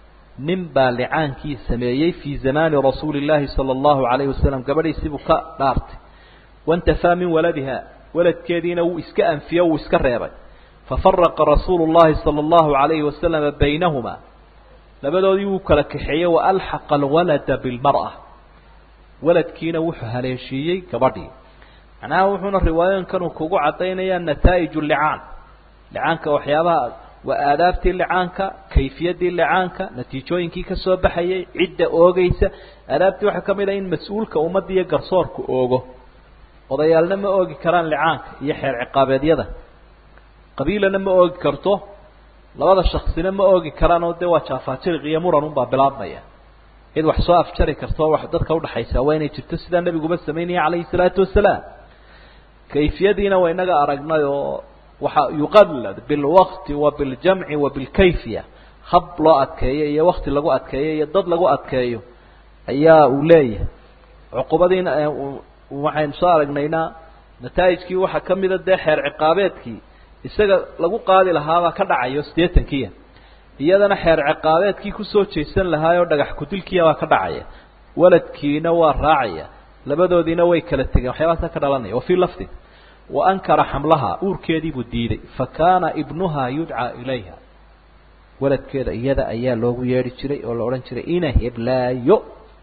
nin baa licaankii sameeyey fii zamaani rasuuli illaahi sala allahu calayhi wasalam gabadhiisibuu ka dhaartay waintafaa min waladiha waladkeediina wuu iska anfiyo wuu iska reebay fafaraqa rasuulu llahi sala allahu calayhi wasalama baynahumaa labadoodii wuu kala kaxeeyey waalxaqa alwalada bilmar'a waladkiina wuxuu haleeshiiyey gabadhii macnaha wuxuuna riwaayooyinkan uu kugu caddaynayaa nataa'iju licaan licaanka waxyaabaha waa aadaabtii licaanka kayfiyaddii licaanka natiijooyinkii ka soo baxayay cidda oogeysa aadaabtii waxaa ka mid ah in mas-uulka ummadda iyo garsoorku oogo odayaalna ma oogi karaan licaanka iyo xeer ciqaabeedyada qabiilana ma oogi karto labada shaksina ma oogi karaan oo dee waa jaafaajiriq iyo muran unbaa bilaabmaya cid wax soo afjari karto wax dadka udhaxaysa waa inay jirto sidaa nebiguba samaynaya calayhi salaatu wasalaam kayfiyadiina waa inaga aragnay oo waxa yuqallad bilwaqti wa biljamci wa bilkayfiya hab loo adkeeyo iyo wakti lagu adkeeyo iyo dad lagu adkeeyo ayaa uu leeyahay cuqubadiina waxaynu soo aragnayna nataa'ijkii waxaa ka mida dee xeer ciqaabeedkii isaga lagu qaadi lahaabaa ka dhacayo 80kiya iyadana xeer ciqaabeedkii kusoo jeesan lahaayoo dhagax kudilkiya baa ka dhacaya waladkiina waa raacaya labadoodiina way kala tegeen waxyaabaasa ka dhalanaya wa fii lafdi waankara xamlaha uurkeedii buu diiday fakaana ibnuhaa yudcaa ilayha waladkeeda iyada ayaa loogu yeedhi jiray oo la odhan jiray ina heblaayo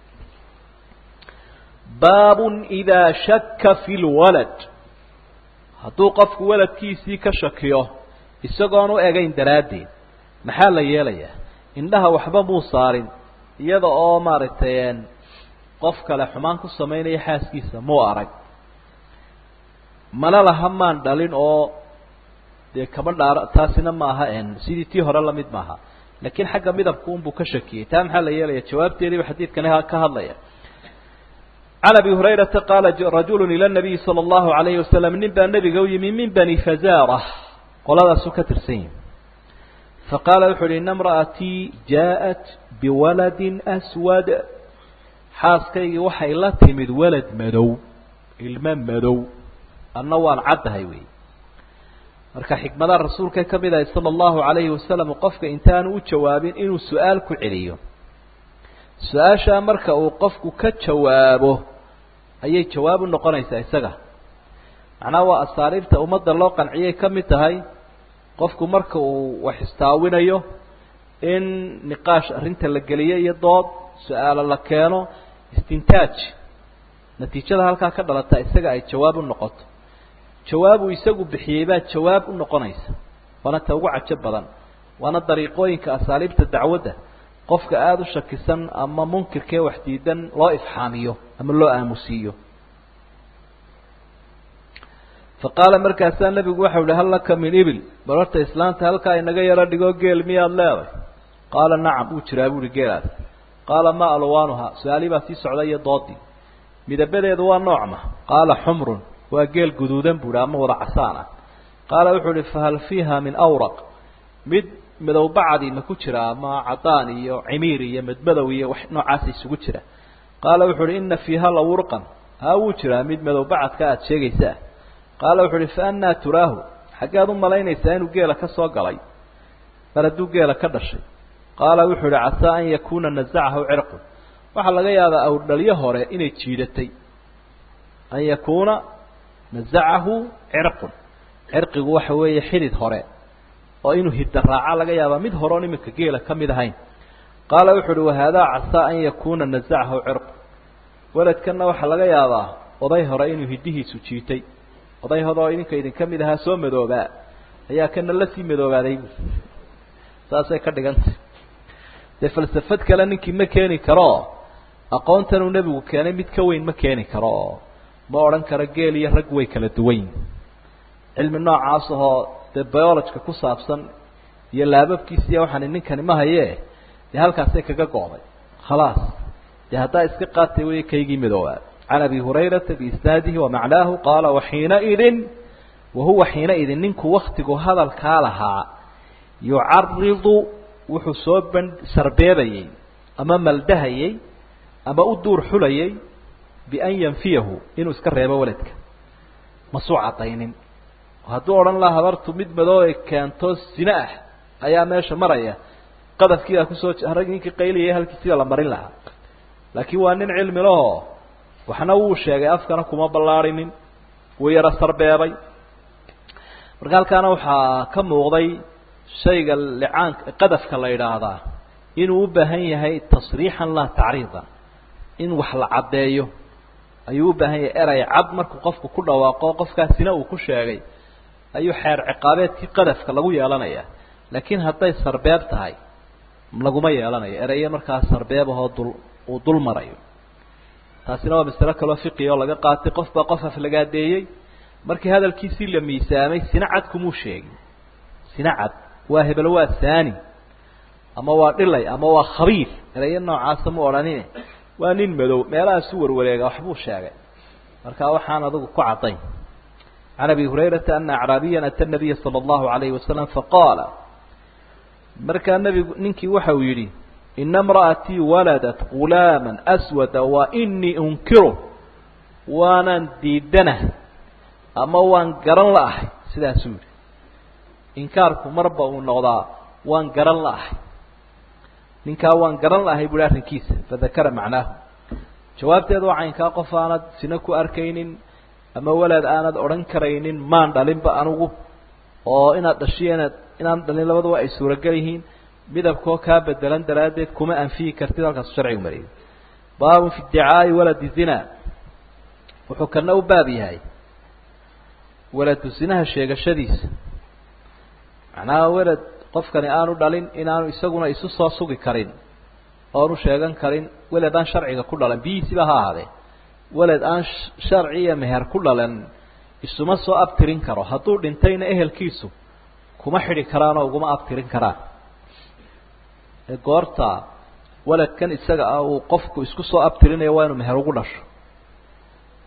baabun idaa shaka fi lwalad hadduu qofku waladkiisii ka shakiyo isagoon u egayn daraaddeed maxaa la yeelayaa indhaha waxba muu saarin iyada oo maaragtay qof kale xumaan ku samaynaya xaaskiisa muu arag mana laha maan dhalin oo dee kama dhaar taasina maaha sidii tii hore lamid maaha laakiin xagga midabku unbuu ka shakiyey taa maxaa la yeelaya jawaabteediiba xadiidkani ka hadlaya عن أبي هريرة قال رجل إلى النبي صلى الله عليه وسلم نبى النبي قوي من بني فزارة قال هذا سكة رسين فقال وحول إن امرأتي جاءت بولد أسود حاسكي وحي لا تمد ولد مدو المام مدو النوان عد هايوي marka xikmada rasuulka kamida sallallahu alayhi wasallam qofka intaan uu jawaabin inuu su'aal ku celiyo su'aasha marka uu qofku ka jawaabo ayay jawaab u noqonaysaa isaga macna waa asaariibta umada loo qanciyay kamid tahay qofku marka uu wax istaawinayo in niqaash arinta la galiyo iyo dood su'aal la keeno istintaaj natiijada halka ka dhalata isaga ay jawaab u noqoto jawaabu isagu bixiyay baa jawaab u noqonaysa wana ta ugu cajab badan wana dariiqooyinka asaaliibta dacwada qofka aad u shakisan ama munkirkee wax diidan loo ifhaamiyo ama loo aamusiyo faqala markaas nabigu waxa uu hal laka min ibil barata islaanta halka inaga yara dhigo geel miyaad leedahay qala nacam uu jiraa buu geelaad qala ma alwanuha su'aali baa si socday doodi midabadeedu waa noocma qala humrun وقال جدودا بودا ما وضع عسانا قال وحول فهل فيها من أورق مدو بعضي ما كتشرا ما عطاني عميري مدبدوي ونوع عاسي سكتشرا قال وحول إن فيها لورقا هاوتشرا مدو بعض كات شيء ساه قال وحول فأنا تراه حقا ضم لين يسان وقال كسوا قلي فردو قال كدشي قال وحول عسى أن يكون نزعه عرق وحل هذا أو اليهور إن تشيدتي أن يكون نزعه عرق وحوي حرد هراء وإنه الدراعة لقى يابا مد هراني من كجيلة كمد هين قال وحد وهذا عسى أن يكون نزعه عرق ولد كنا وحل لقى يابا وضي هرائنه هديه سوشيتي وضي هرائنه كإذن كمد ها سوى مدوباء هيا كنا لسي مدوباء ديب ساسي كردقانت دي فلسفت كلانك مكاني كراه أقوانتنا النبي وكان متكوين مكاني كراه ما أوران كرجال يرجوي كلا دوين علم النوع عاصها البيولوجي كقصابسن يلعب كيسيا وحنين كان ما هي لهال كاسيك كجاقوي خلاص لهذا استقات توي كيجي مدوا عن أبي هريرة بإسناده ومعناه قال وحينئذ وهو حينئذ ننك وقتك هذا الكالها يعرض وحسوبا سربيبي أمام الدهي أما أدور حلي بأن ينفيه إنه اسكر ولدك مصوعتين وهدور الله هبرت مد مدوي كان توس سناح أيام ماشى مريا قدف كذا كسوت هرجني كقيلي هل كثير لمرين لها لكن وأن علم له وحنوش يا أفكاركم باللارين ويرى السربيبي رجال كانوا كم وضي شيء اللعان قدف كلا هذا إنه بهي هي تصريحا لا تعريضا إن وحل عدايه ayuu baahan eray cad markuu qofku ku dhawaaqo qofkaasina uu ku sheegay ayuu xeer ciqaabeedkii qadafka lagu yeelanaya laakiin haday sarbeeb tahay laguma yeelanayo erayga markaas sarbeeb oo dul marayo taasina waa mas'ala kale fiqiyo laga qaatay qofba qof af laga deeyay markii hadalkiisii la miisaamay sinacad kumu sheegay sinacad waa hebel waa saani ama waa dhilay ama waa khabiir erayga noocaas ma oranine waa nin madow meelaha soo warwareega waxbuu sheegay marka waxaan adigu ku caday عن أبي هريرة أن أعرابيا أتى النبي صلى الله عليه وسلم فقال مركا النبي ننكي وحويري إن امرأتي ولدت غلاما أسود وإني أنكره وانا ديدنه أما وان قرن الله سيدا سوري إنكاركم مربع النغضاء وان قرن الله ninka waan garan lahay buu arrinkiisa fadakara macnaahu jawaabteedu waa inka qof aanad sina ku arkaynin ama walad aanad oran karaynin maan dhalinba anugu oo inaad dhashiyeen inaan dhalin labadu waa ay suuragal yihiin midabkoo ka bedelan daraadeed kuma anfii kartid halkaas sharcigu mariyo baabu fi iddaai walad zina wuxuu kana u baab yahay walad zinaha sheegashadiisa macnaa walad qofkani aanu dhalin inaanu isaguna isu soo sugi karin oo uu sheegan karin walad aan sharciga ku dhalan biisiba ha ahaade walad aan sharciya meher ku dhalan isuma soo abtirin karo haduu dhintayna ehelkiisu kuma xiri karaan oo kuma abtirin karaan goorta waladkan isaga uu qofku isku soo abtirinayo waa inuu meher ugu dhasho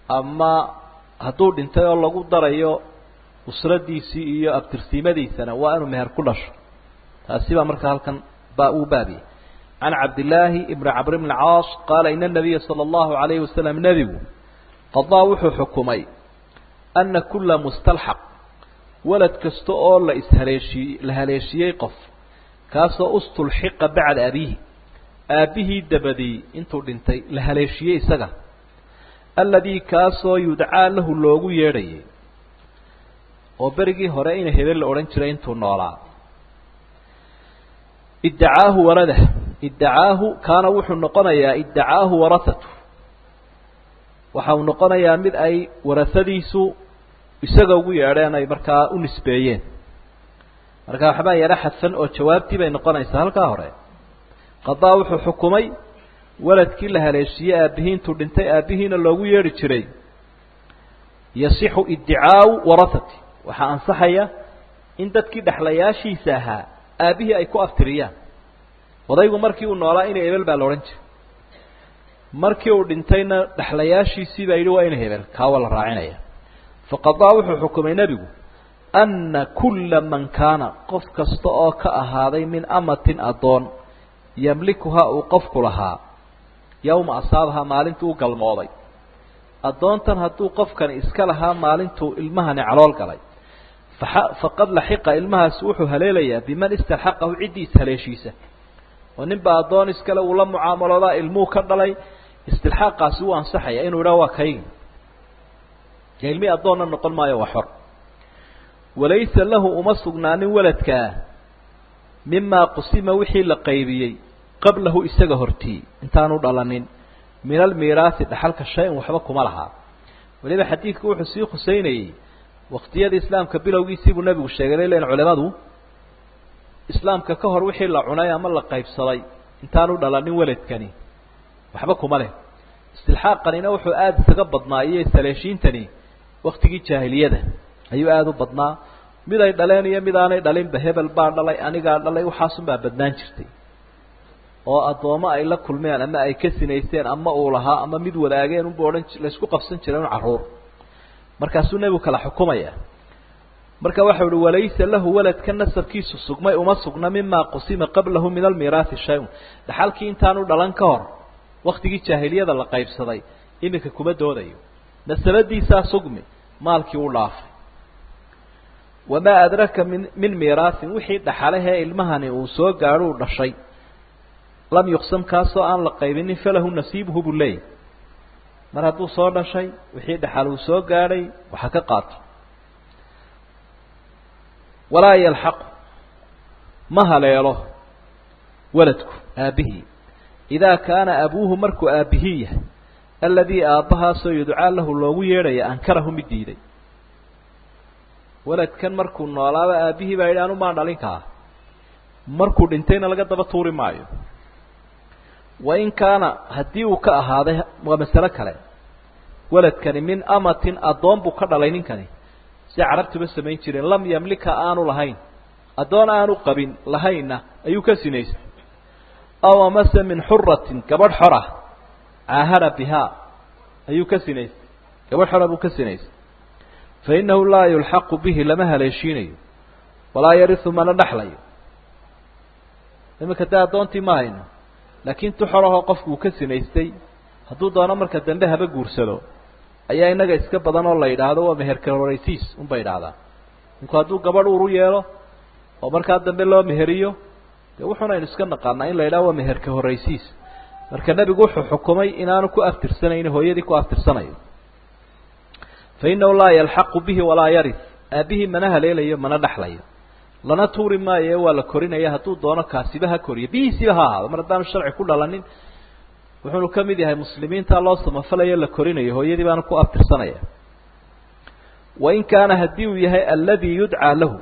ama hadduu dhintay oo lagu darayo usradiisii iyo abtirsiimadiisana waa inuu meher ku dhasho taasi baa markaa halkan uu baabiyey can cabdillaahi ibni camr bni caas qaala ina nabiya sala allahu calayhi wasalam nebigu qadaa wuxuu xukumay ana kula mustalxaq walad kasta oo la haleeshiyey qof kaasoo ustulxiqa bacda abiihi aabbihii dabadii intuu dhintay la haleeshiyey isaga alladii kaasoo yudcaa lahu loogu yeedhayay oo berigii hore ina hebel la odhan jiray intuu noolaa iddacaahu waradah iddacaahu kaana wuxuu noqonayaa iddacaahu warahatu waxa uu noqonayaa mid ay warasadiisu isaga ugu yeedheen ay markaa u nisbeeyeen markaa waxbaa yara xadfan oo jawaabtii bay noqonaysaa halkaa hore qadaa wuxuu xukumay waladkii la haleeshiyey aabbihii intuu dhintay aabbihiina loogu yeedhi jiray yasixu iddicaau warahati waxaa ansaxaya in dadkii dhexlayaashiisa ahaa aabbihii ay ku aftiriyaan odaygu markii uu noolaa ina hebel baa la odhan jiray markii uu dhintayna dhexlayaashiisii baa yidhi waa ina hebel kaawa la raacinaya faqadaa wuxuu xukumay nebigu anna kulla man kaana qof kasta oo ka ahaaday min amatin addoon yamlikuhaa uu qofku lahaa yowma asaabahaa maalintuu u galmooday addoontan hadduu qofkani iska lahaa maalintuu ilmahani calool galay faqad laxiqa ilmahaasi wuxuu haleelayaa biman istalxaqahu ciddii ishaleeshiisa oo ninbaa addoon iskale uu la mucaamaloodaa ilmuhu ka dhalay istilxaaqaasi wuu ansaxaya inuu idhaha waa kaygi ilmi addoonna noqon maayo waa xor walaysa lahu uma sugnaanin waladkaa mimaa qusima wixii la qaybiyey qablahu isaga hortii intaanu dhalanin min almiiraasi dhaxalka shay-an waxba kuma lahaa weliba xadiidku wuxuu sii khuseynayey waqtiyada islaamka bilowgiisii buu nebigu sheegay leeyihin culimadu islaamka ka hor wixii la cunay ama la qaybsaday intaanu dhalanin waladkani waxba kuma leh istilxaaqanina wuxuu aada isaga badnaa iyo isaleeshiintani waktigii jaahiliyada ayuu aada u badnaa mid ay dhaleen iyo mid aanay dhalinba hebel baa dhalay anigaa dhalay waxaasunbaa badnaan jirtay oo addoommo ay la kulmeen ama ay ka sinaysteen ama uu lahaa ama mid wadaageen unba odhan laysku qabsan jiray un carruur markaasuu nebigu kala xukumaya marka waxau uhi walaysa lahu waladka nasabkiisu sugmay uma sugna mimaa qusima qablahu min almiiraasi shay-un dhaxalkii intaanu dhalan ka hor waktigii jaahiliyada la qaybsaday iminka kuma doodayo nasabadiisaa sugmi maalkii u dhaafay wamaa adraka min miiraasin wixii dhaxalahee ilmahani uu soo gaadho u dhashay lam yuqsam kaasoo aan la qaybinin falahu nasiibuhu buu leeyahy mar hadduu soo dhashay wixii dhaxal uu soo gaadhay waxa ka qaato walaa yalxaqu ma haleelo waladku aabbihii idaa kaana abuuhu markuu aabbihii yahay alladii aabbahaasoo yudcaa lahu loogu yeedhaya ankarahu mid diiday waladkan markuu noolaaba aabbihii baa yidhi anumaan dhalinkaa markuu dhintayna laga daba tuuri maayo wain kaana haddii uu ka ahaaday waa masalo kale waladkani min amatin addoon buu ka dhalay ninkani si carabtuba samayn jireen lam yamlika aanu lahayn addoon aanu qabin lahaynna ayuu ka sinaystay aw amase min xuratin gabadh xora caahara bihaa ayuu ka sinaystay gabadh xora buu ka sinaystay fa innahu laa yulxaqu bihi lama haleeshiinayo walaa yarisu mana dhexlayo iminka dee addoontii ma hayno laakiin tu xorahoo qofku uu ka sinaystay hadduu doono marka dambe haba guursado ayaa inaga iska badan oo la yidhaahdo waa meherka horaysiis unba yidhaahdaa ninku hadduu gabadh uru yeelo oo markaa dambe loo meheriyo dee wuxuunaynu iska naqaanaa in la yidhaho waa meherka horaysiis marka nebigu wuxuu xukumay inaanu ku aftirsanayni hooyadii ku aftirsanayo fa innahu laa yalxaqu bihi walaa yaris aabbihii mana haleelayo mana dhexlayo lana tuuri maayo waa la korinaya hadduu doono kaasiba ha koriyo bihiisiiba ha ahaado mar haddaanu sharci ku dhalanin wuxuunu ka mid yahay muslimiinta loo samafalayo la korinayo hooyadii baana ku aftirsanaya wain kaana haddii uu yahay alladii yudcaa lahu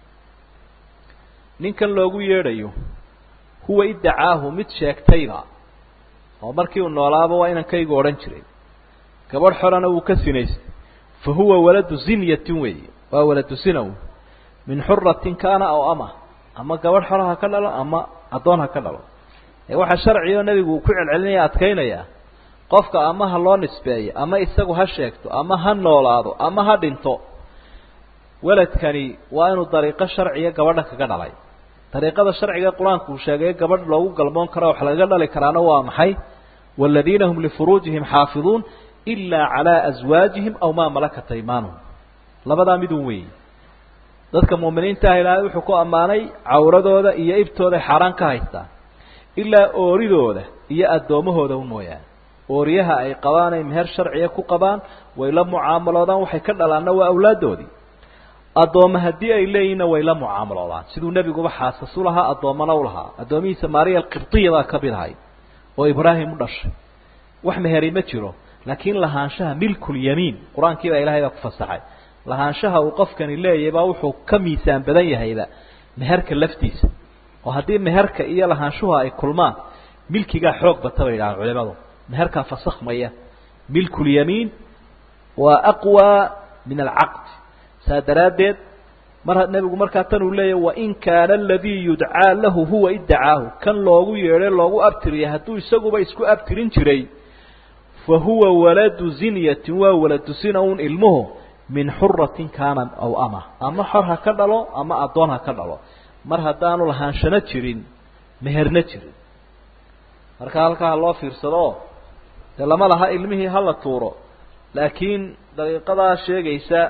ninkan loogu yeedhayo huwa iddacaahu mid sheegtayba oo markii uu noolaaba waa inankaygu odhan jiray gabadh xorana wuu ka sinaystay fa huwa waladu zinyatin weeye waa waladu sinaw min xuratin kaana aw ama gabadh xora ha ka dhalo ama addoon ha ka dhalo waxaa sharcigo nebigu uu ku celcelinaya adkaynayaa qofka ama ha loo nisbeeyo ama isagu ha sheegto ama ha noolaado ama ha dhinto waladkani waa inuu dariiqo sharciya gabadha kaga dhalay dariiqada sharciga quraanku uu sheegay gabadh loogu galmoon karo wax laga dhali karaana waa maxay walladina hum lifuruujihim xaafiduun illa ala azwaajihim aw ma malakat aymanuhum labada midun weey dadka muuminiinta ah ilaahay wuxuu ku amaanay cawradooda iyo ibtooda xaraan ka haysta illa ooridooda iyo adoomahooda u mooyaan ooriyaha ay qabaan ay meher sharciya ku qabaan way la mucaamaloodaan waxay ka dhalaana waa awlaadoodii adooma hadii ay leeyina way la mucaamaloodaan sidoo nabiguba xaasasu lahaa adoomana u lahaa adoomihiisa Maariya al-Qibtiyada ka bilahay oo Ibraahim u dhashay wax meheri ma jiro laakiin lahaanshaha milkul yamiin quraankiiba ilaahay ku fasaxay lahaanshaha uu qofkani leeyahay baa wuxuu ka miisaan badan yahayba meherka laftiisa oo hadii meherka iyo lahaanshuhu ay kulmaan milkiga xoog batay ilaa culimadu meherka fasaxmaya milkul yamiin wa aqwa min al-aqd saadaradeed nabigu markaa tan uu leeyahay wa in kaana alladhi yud'a lahu huwa idda'ahu kan loogu yeeray loogu abtiriyo haduu isaguba isku abtirin jiray fa huwa waladu zinyatin wa waladu sinaun ilmuhu min hurratin kana aw ama xorha ka dhalo ama adoon ha ka dhalo mar hadaanu lahaanshana jirin meherna jirin marka halka loo fiirsado lama laha ilmihi hala tuuro laakiin dariiqada sheegaysa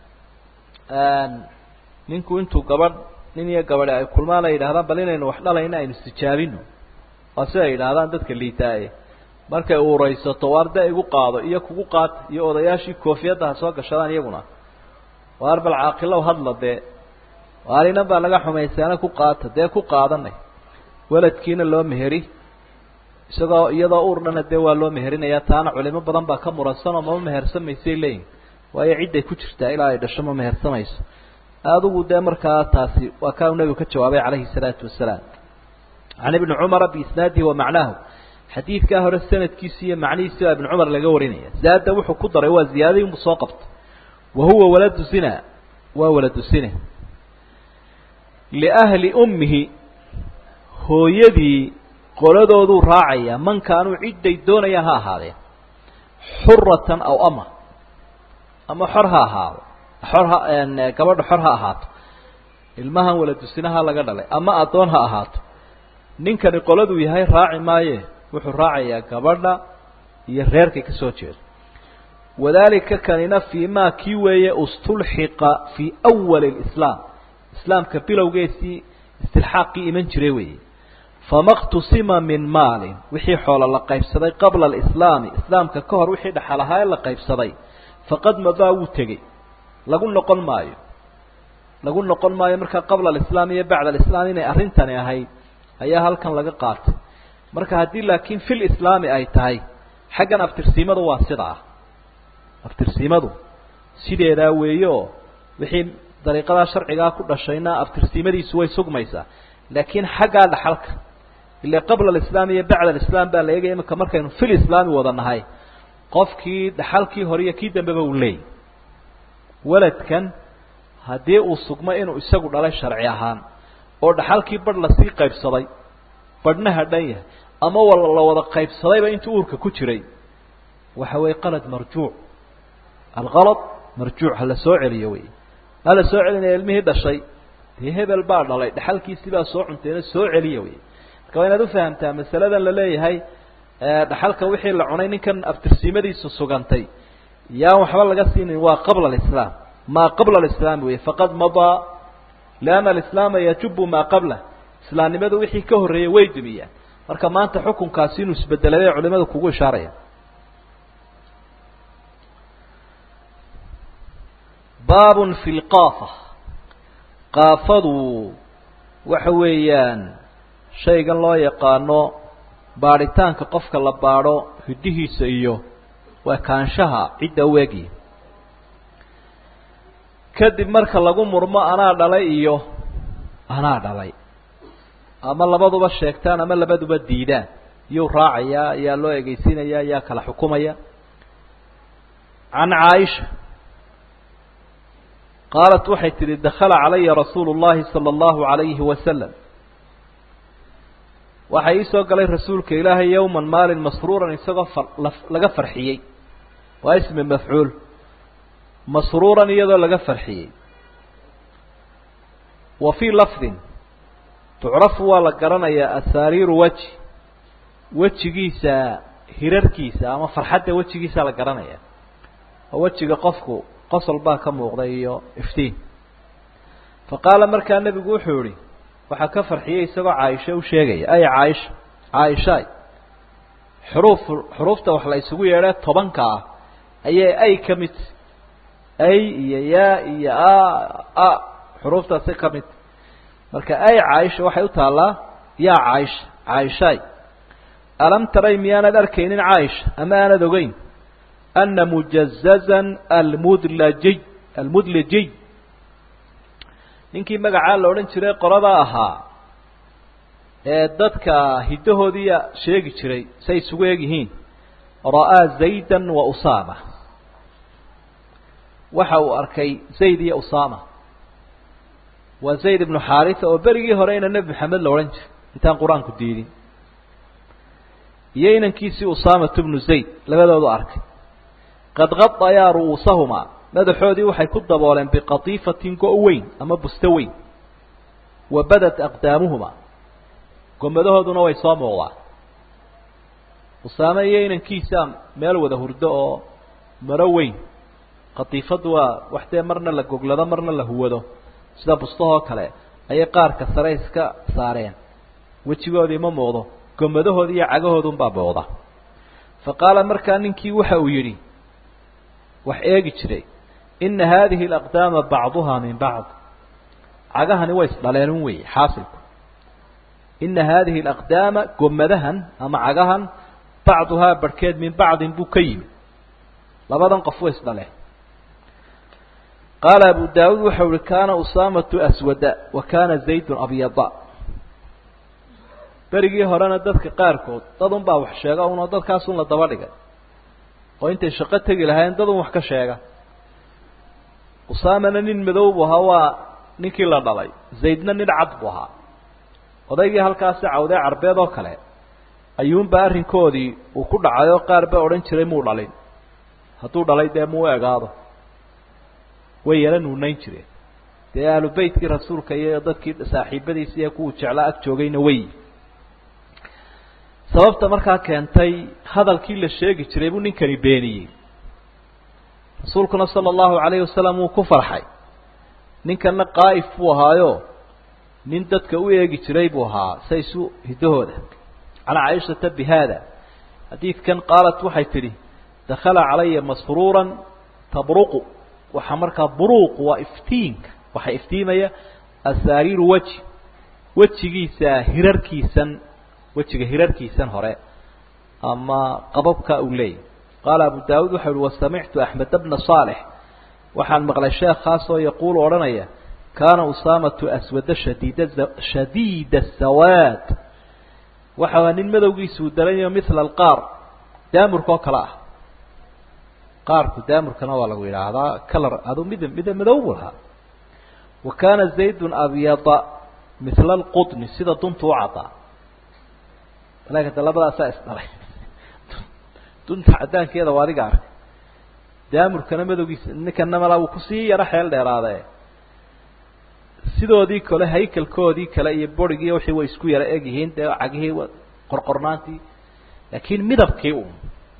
ninku intuu gabadh nin iyo gabadh ay kulmaan ay yiraahdaan bal inaynu wax dhalayna aynu istijaabino waase ay yiraahdaan dadka liitaaye markay uu raysato warda igu qaado iyo kugu qaad iyo odayaashii koofiyada soo gashadaan iyaguna waar bal caaqilo hadlade waarina baa laga xumaysaana ku qaata de ku qaadanay waladkiina loo meheri isagoo iyadoo uurdana de waa loo meherinayaa taana culimo badan baa ka muransan oo ma mehersameysay leeyin waayo cid ay ku jirtaa ilaa ay dhasho ma mehersamayso adigu de markaa taasi waa ka nabigu ka jawaabay calayhi salaatu wasalaam عن ابن عمر بإسناده ومعناه حديث كهر السنة كيسية معني سوى ابن عمر لقورينية زاد وحو قدر هو زيادة مصاقبت وهو ولد زنا وولد السنة لأهل أمه هو يدي قلدو ذو راعية من كانوا عدة دون يها هذا حرة أو أما حرها هذا حرها أن كبر حرها هات المها ولد السنة لقد عليه أما أطونها هات ninkani qoladu yahay raaci maaye wuxuu raacayaa gabadha iyo reerka ka soo jeedo wadaalika kanina fiima kii weeye ustulxiqa fi awwal alislam islaamka bilowgeesii istilxaaqi iman jiray weeye famaqtusima min maalin wixii xoolo la qaybsaday qabla alislam islaamka ka hor wixii dhaxalaha la qaybsaday faqad madaa uu tagay lagu noqon maayo marka qabla alislam iyo bacda alislam inay arintani ahayd ayaa halkan laga qaatay marka hadii laakiin fil islaami ay tahay xagan aftirsiimadu waa sidaa aftirsiimadu sideeda weeyo wixii dariiqada sharciga ku dhashayna aftirsiimadiisu way sugmaysaa laakiin xaga dhaxalka ila qabla alislam iyo bacda alislam baa la eegay markaynu fil islaami wadanahay qofkii dhaxalkii hore iyo kii dambeba uu leey waladkan hadii uu sugmo inuu isagu dhalay sharci ahaan oo dhaxalkii bad la sii qaybsaday badna hadhan yahay ama la wada qaybsadayba intii uurka ku jiray waxa way qalad marjuu alghalad marjuu hala soo celiyo way hala soo celinay ilmihi dhashay hebel baa dhalay dhaxalkiisii baa soo cunteena soo celiyo way marka inaad u fahamtaa mas'aladan la leeyahay dhaxalka wixii la cunay ninkan aftirsiimadiisu sugantay yaa waxba laga siinin waa qabla alislam ma qabla alislam way faqad mada لأن الإسلام يجب ما قبله إسلام لماذا وحي كهرية ويدمية marka maanta xukunkaasi inuu isbedelay culimadu kugu ishaaraya baabun fil qafa qaafadu waxa weeyaan shaygan loo yaqaano baaritaanka qofka la baaro hidihiisa iyo waa kaanshaha cidda weegi kadib marka lagu murmo anaa dhalay iyo anaa dhalay ama labaduba sheegtaan ama labaduba diidaan iyo raacaya yaa loo eegeysinaya yaa kala xukumaya an Aisha قالت وحيت دخل علي رسول الله صلى الله عليه وسلم waxay ii soo galay rasuulka ilaahay yowman maalin masruuran isagoo laga farxiyey waa ismi mafcuul masruuran iyadoo laga farxiyey wa fii lafdin tucrafu waa la garanayaa asaariiru wejigiisa hirarkiisa ama farxadda wejigiisa la garanaya oo wejiga qofku qosol baa ka muuqda iyo iftiin faqaala markaa nebigu wuxuu yihi waxaa ka farxiyey isagoo caaisha u sheegaya ay caaishaay xuruufta wax la isugu yeedhee 10ka ah ayay ay ka mid ay iyo yaa iyo a xuruuftaasi ka mid marka ay caaisha waxay u taallaa yaa caaishaay alam taray miyaanad arkaynin caaisha ama aanad ogeyn ana mujazazan almudlajiy ninkii magacaa la odhan jiray qoladaa ahaa ee dadka hiddahoodiiya sheegi jiray say isugu egyihiin ra'aa zaydan wa usaama waxa uu arkay zayd iyo usaama waa zayd ibnu xaarisa oo berigii horeyna nebi maxamed la odhan jiray intaan qur-aanku diidin iyo inankiisii usaamatu bnu zayd labadoodu arkay qad qadayaa ru'uusahumaa madaxoodii waxay ku dabooleen biqatiifatin go' weyn ama busto weyn wa badat aqdaamuhumaa gomadahooduna way soo muuqdaan usaame iyo inankiisa meel wada hurdo oo maro weyn qatiifadu waa wax dee marna la goglado marna la huwado sida bustahoo kale ayay qaarka sare iska saareen wejigoodii ma muuqdo gomadahoodii iyo cagahoodunbaa muuqda fa qaala markaa ninkii waxa uu yidhi wax eegi jiray ina haadihi alaqdaama bacduhaa min bacd cagahani way isdhaleenun wey xaasilku ina haadihi alaqdaama gomadahan ama cagahan bacduhaa barhkeed min bacdin buu ka yimi labadan qof way isdhaleen qaala abu daawuud waxau ihi kaana usaamatu aswada wa kaana zaydun abyada berigii horena dadka qaarkood dad un baa wax sheega unoo dadkaasun la daba dhigay oo intay shaqo tegi lahaayeen dad un wax ka sheega usaamana nin madow buu ahaa waa ninkii la dhalay zaydna nin cad buu ahaa odaygii halkaasi cawdee carbeed oo kale ayuunba arrinkoodii uu ku dhacay oo qaar baa odhan jiray muu dhalin hadduu dhalay dee muu egaado way yala nuunayn jireen dee ahlu beytkii rasuulka iyo dadkii saaxiibadiisi iyo kuwuu jeclaa ag joogayna wey sababta markaa keentay hadalkii la sheegi jiray buu ninkani beeniyey rasuulkuna sala allahu calayhi wasalam wuu ku farxay ninkana qaa'if buu ahaayo nin dadka u eegi jiray buu ahaa saysu hiddahooda can caaishata bi haada xadiidkan qaalat waxay tidhi dakhala calaya masruuran tabruqu waxaa markaa buruuqu waa iftiinka waxaa iftiimaya asaariiru wejigiisa hirarkiisan wejiga hirarkiisan hore ama qababka uu leeyahy qaala abu daawuud waxa uhi wasamictu axmed bna saalix waxaan maqlay sheekhaas oo yaquulu odhanaya kaana usaamatu aswada shadiida sawaad waxa nin madowgiisuu daranyaho mila alqaar daamurka oo kale ah qaarku daamurkana waa lagu yidhaahdaa kalar adu mid madow buu lahaa wa kaana zaydun abyada mila alqudni sida duntu u caddaa malaaikata labadaasaa isdhalay dunta caddaankeeda waa adiga arkay daamurkana madowgiisa ninkana malaa wuu kusii yaro xeel dheeraadee sidoodii kale haykalkoodii kale iyo borigii wixii way isku yaro eg yihiin dee cagihii qorqornaantii laakiin midabkii un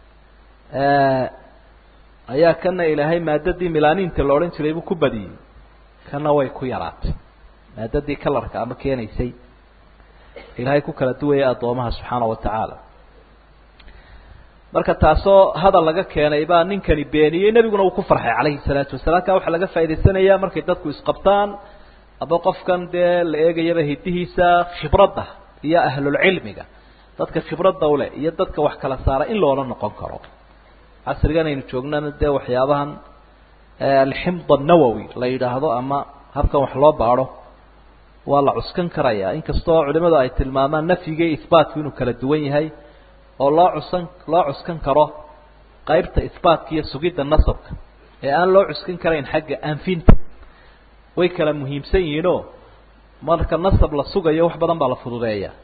ayaa kana ilaahay maadadii milaniinta la odhan jiray buu ku badiyey kana way ku yaraatay maadadii kalarka ama keenaysay ilaahay ku kala duwaya addoomaha subxaana wa tacaala marka taasoo hadal laga keenay baa ninkani beeniyey nebiguna uu ku farxay calayhi salaatu wasalaam halkaa waxaa laga faa'idaysanayaa markay dadku isqabtaan aba qofkan dee la eegayaba hidihiisa khibradda iyo ahlulcilmiga dadka khibradda uleh iyo dadka wax kala saara in loola noqon karo casrigan aynu joognana dee waxyaabahan alximd annawowi la yidhaahdo ama habkan wax loo baadho waa la cuskan karayaa inkastoo culimadu ay tilmaamaan nafyiga iyo ihbaatku inuu kala duwan yahay oo loo cuskan karo qaybta ihbaatka iyo sugidda nasabka ee aan loo cuskan karayn xagga anfinta way kala muhiimsan yihiinoo marka nasab la sugayo wax badan baa la fududeeya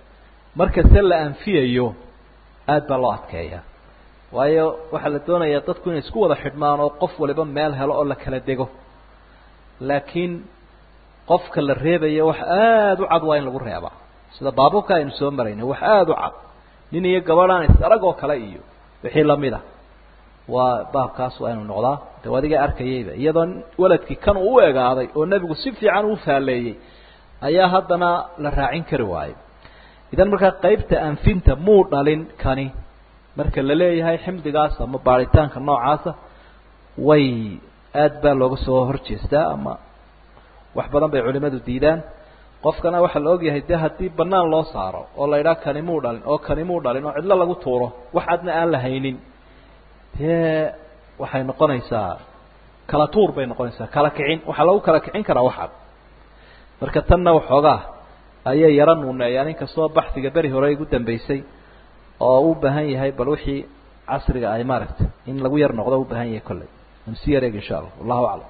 marka se la anfiyayo aad baa loo adkeeyaa waayo waxaa la doonayaa dadku inay isku wada xidhmaan oo qof waliba meel helo oo la kala dego laakiin qofka la reebayo wax aada u cad waa in lagu reebaa sida baabuurka aynu soo maraynay wax aada u cad nin iyo gabadhaan is-arag oo kale iyo wixii lamid a waa baabkaas waa inuu noqdaa de adiga arkayayba iyadoo waladkii kan uu u egaaday oo nebigu si fiican uu faaleeyey ayaa haddana la raacin kari waayo idan markaa qaybta anfinta muu dhalin kani marka la leeyahay ximdigaas ama baaritaanka noocaasa way aad baa looga soo horjeestaa ama wax badan bay culimadu diidaan qofkana waxaa la ogyahay dee haddii banaan loo saaro oo la yidhaha kani muu dhalin oo kani muu dhalin oo cidlo lagu tuuro wax adna aan la haynin dee waxay noqonaysaa kala tuur bay noqonaysaa kala kicin waxaa lagu kala kicin karaa waxaad marka tanna waxoogaa ayay yaro nuuneeyaan inkastoo baxdiga beri hore igu dambeysay oo u baahan yahay bal wixii casriga ay maaragtay in lagu yar noqdo u baahan yahay kolley amsi yareeg insha allah wallahu aclam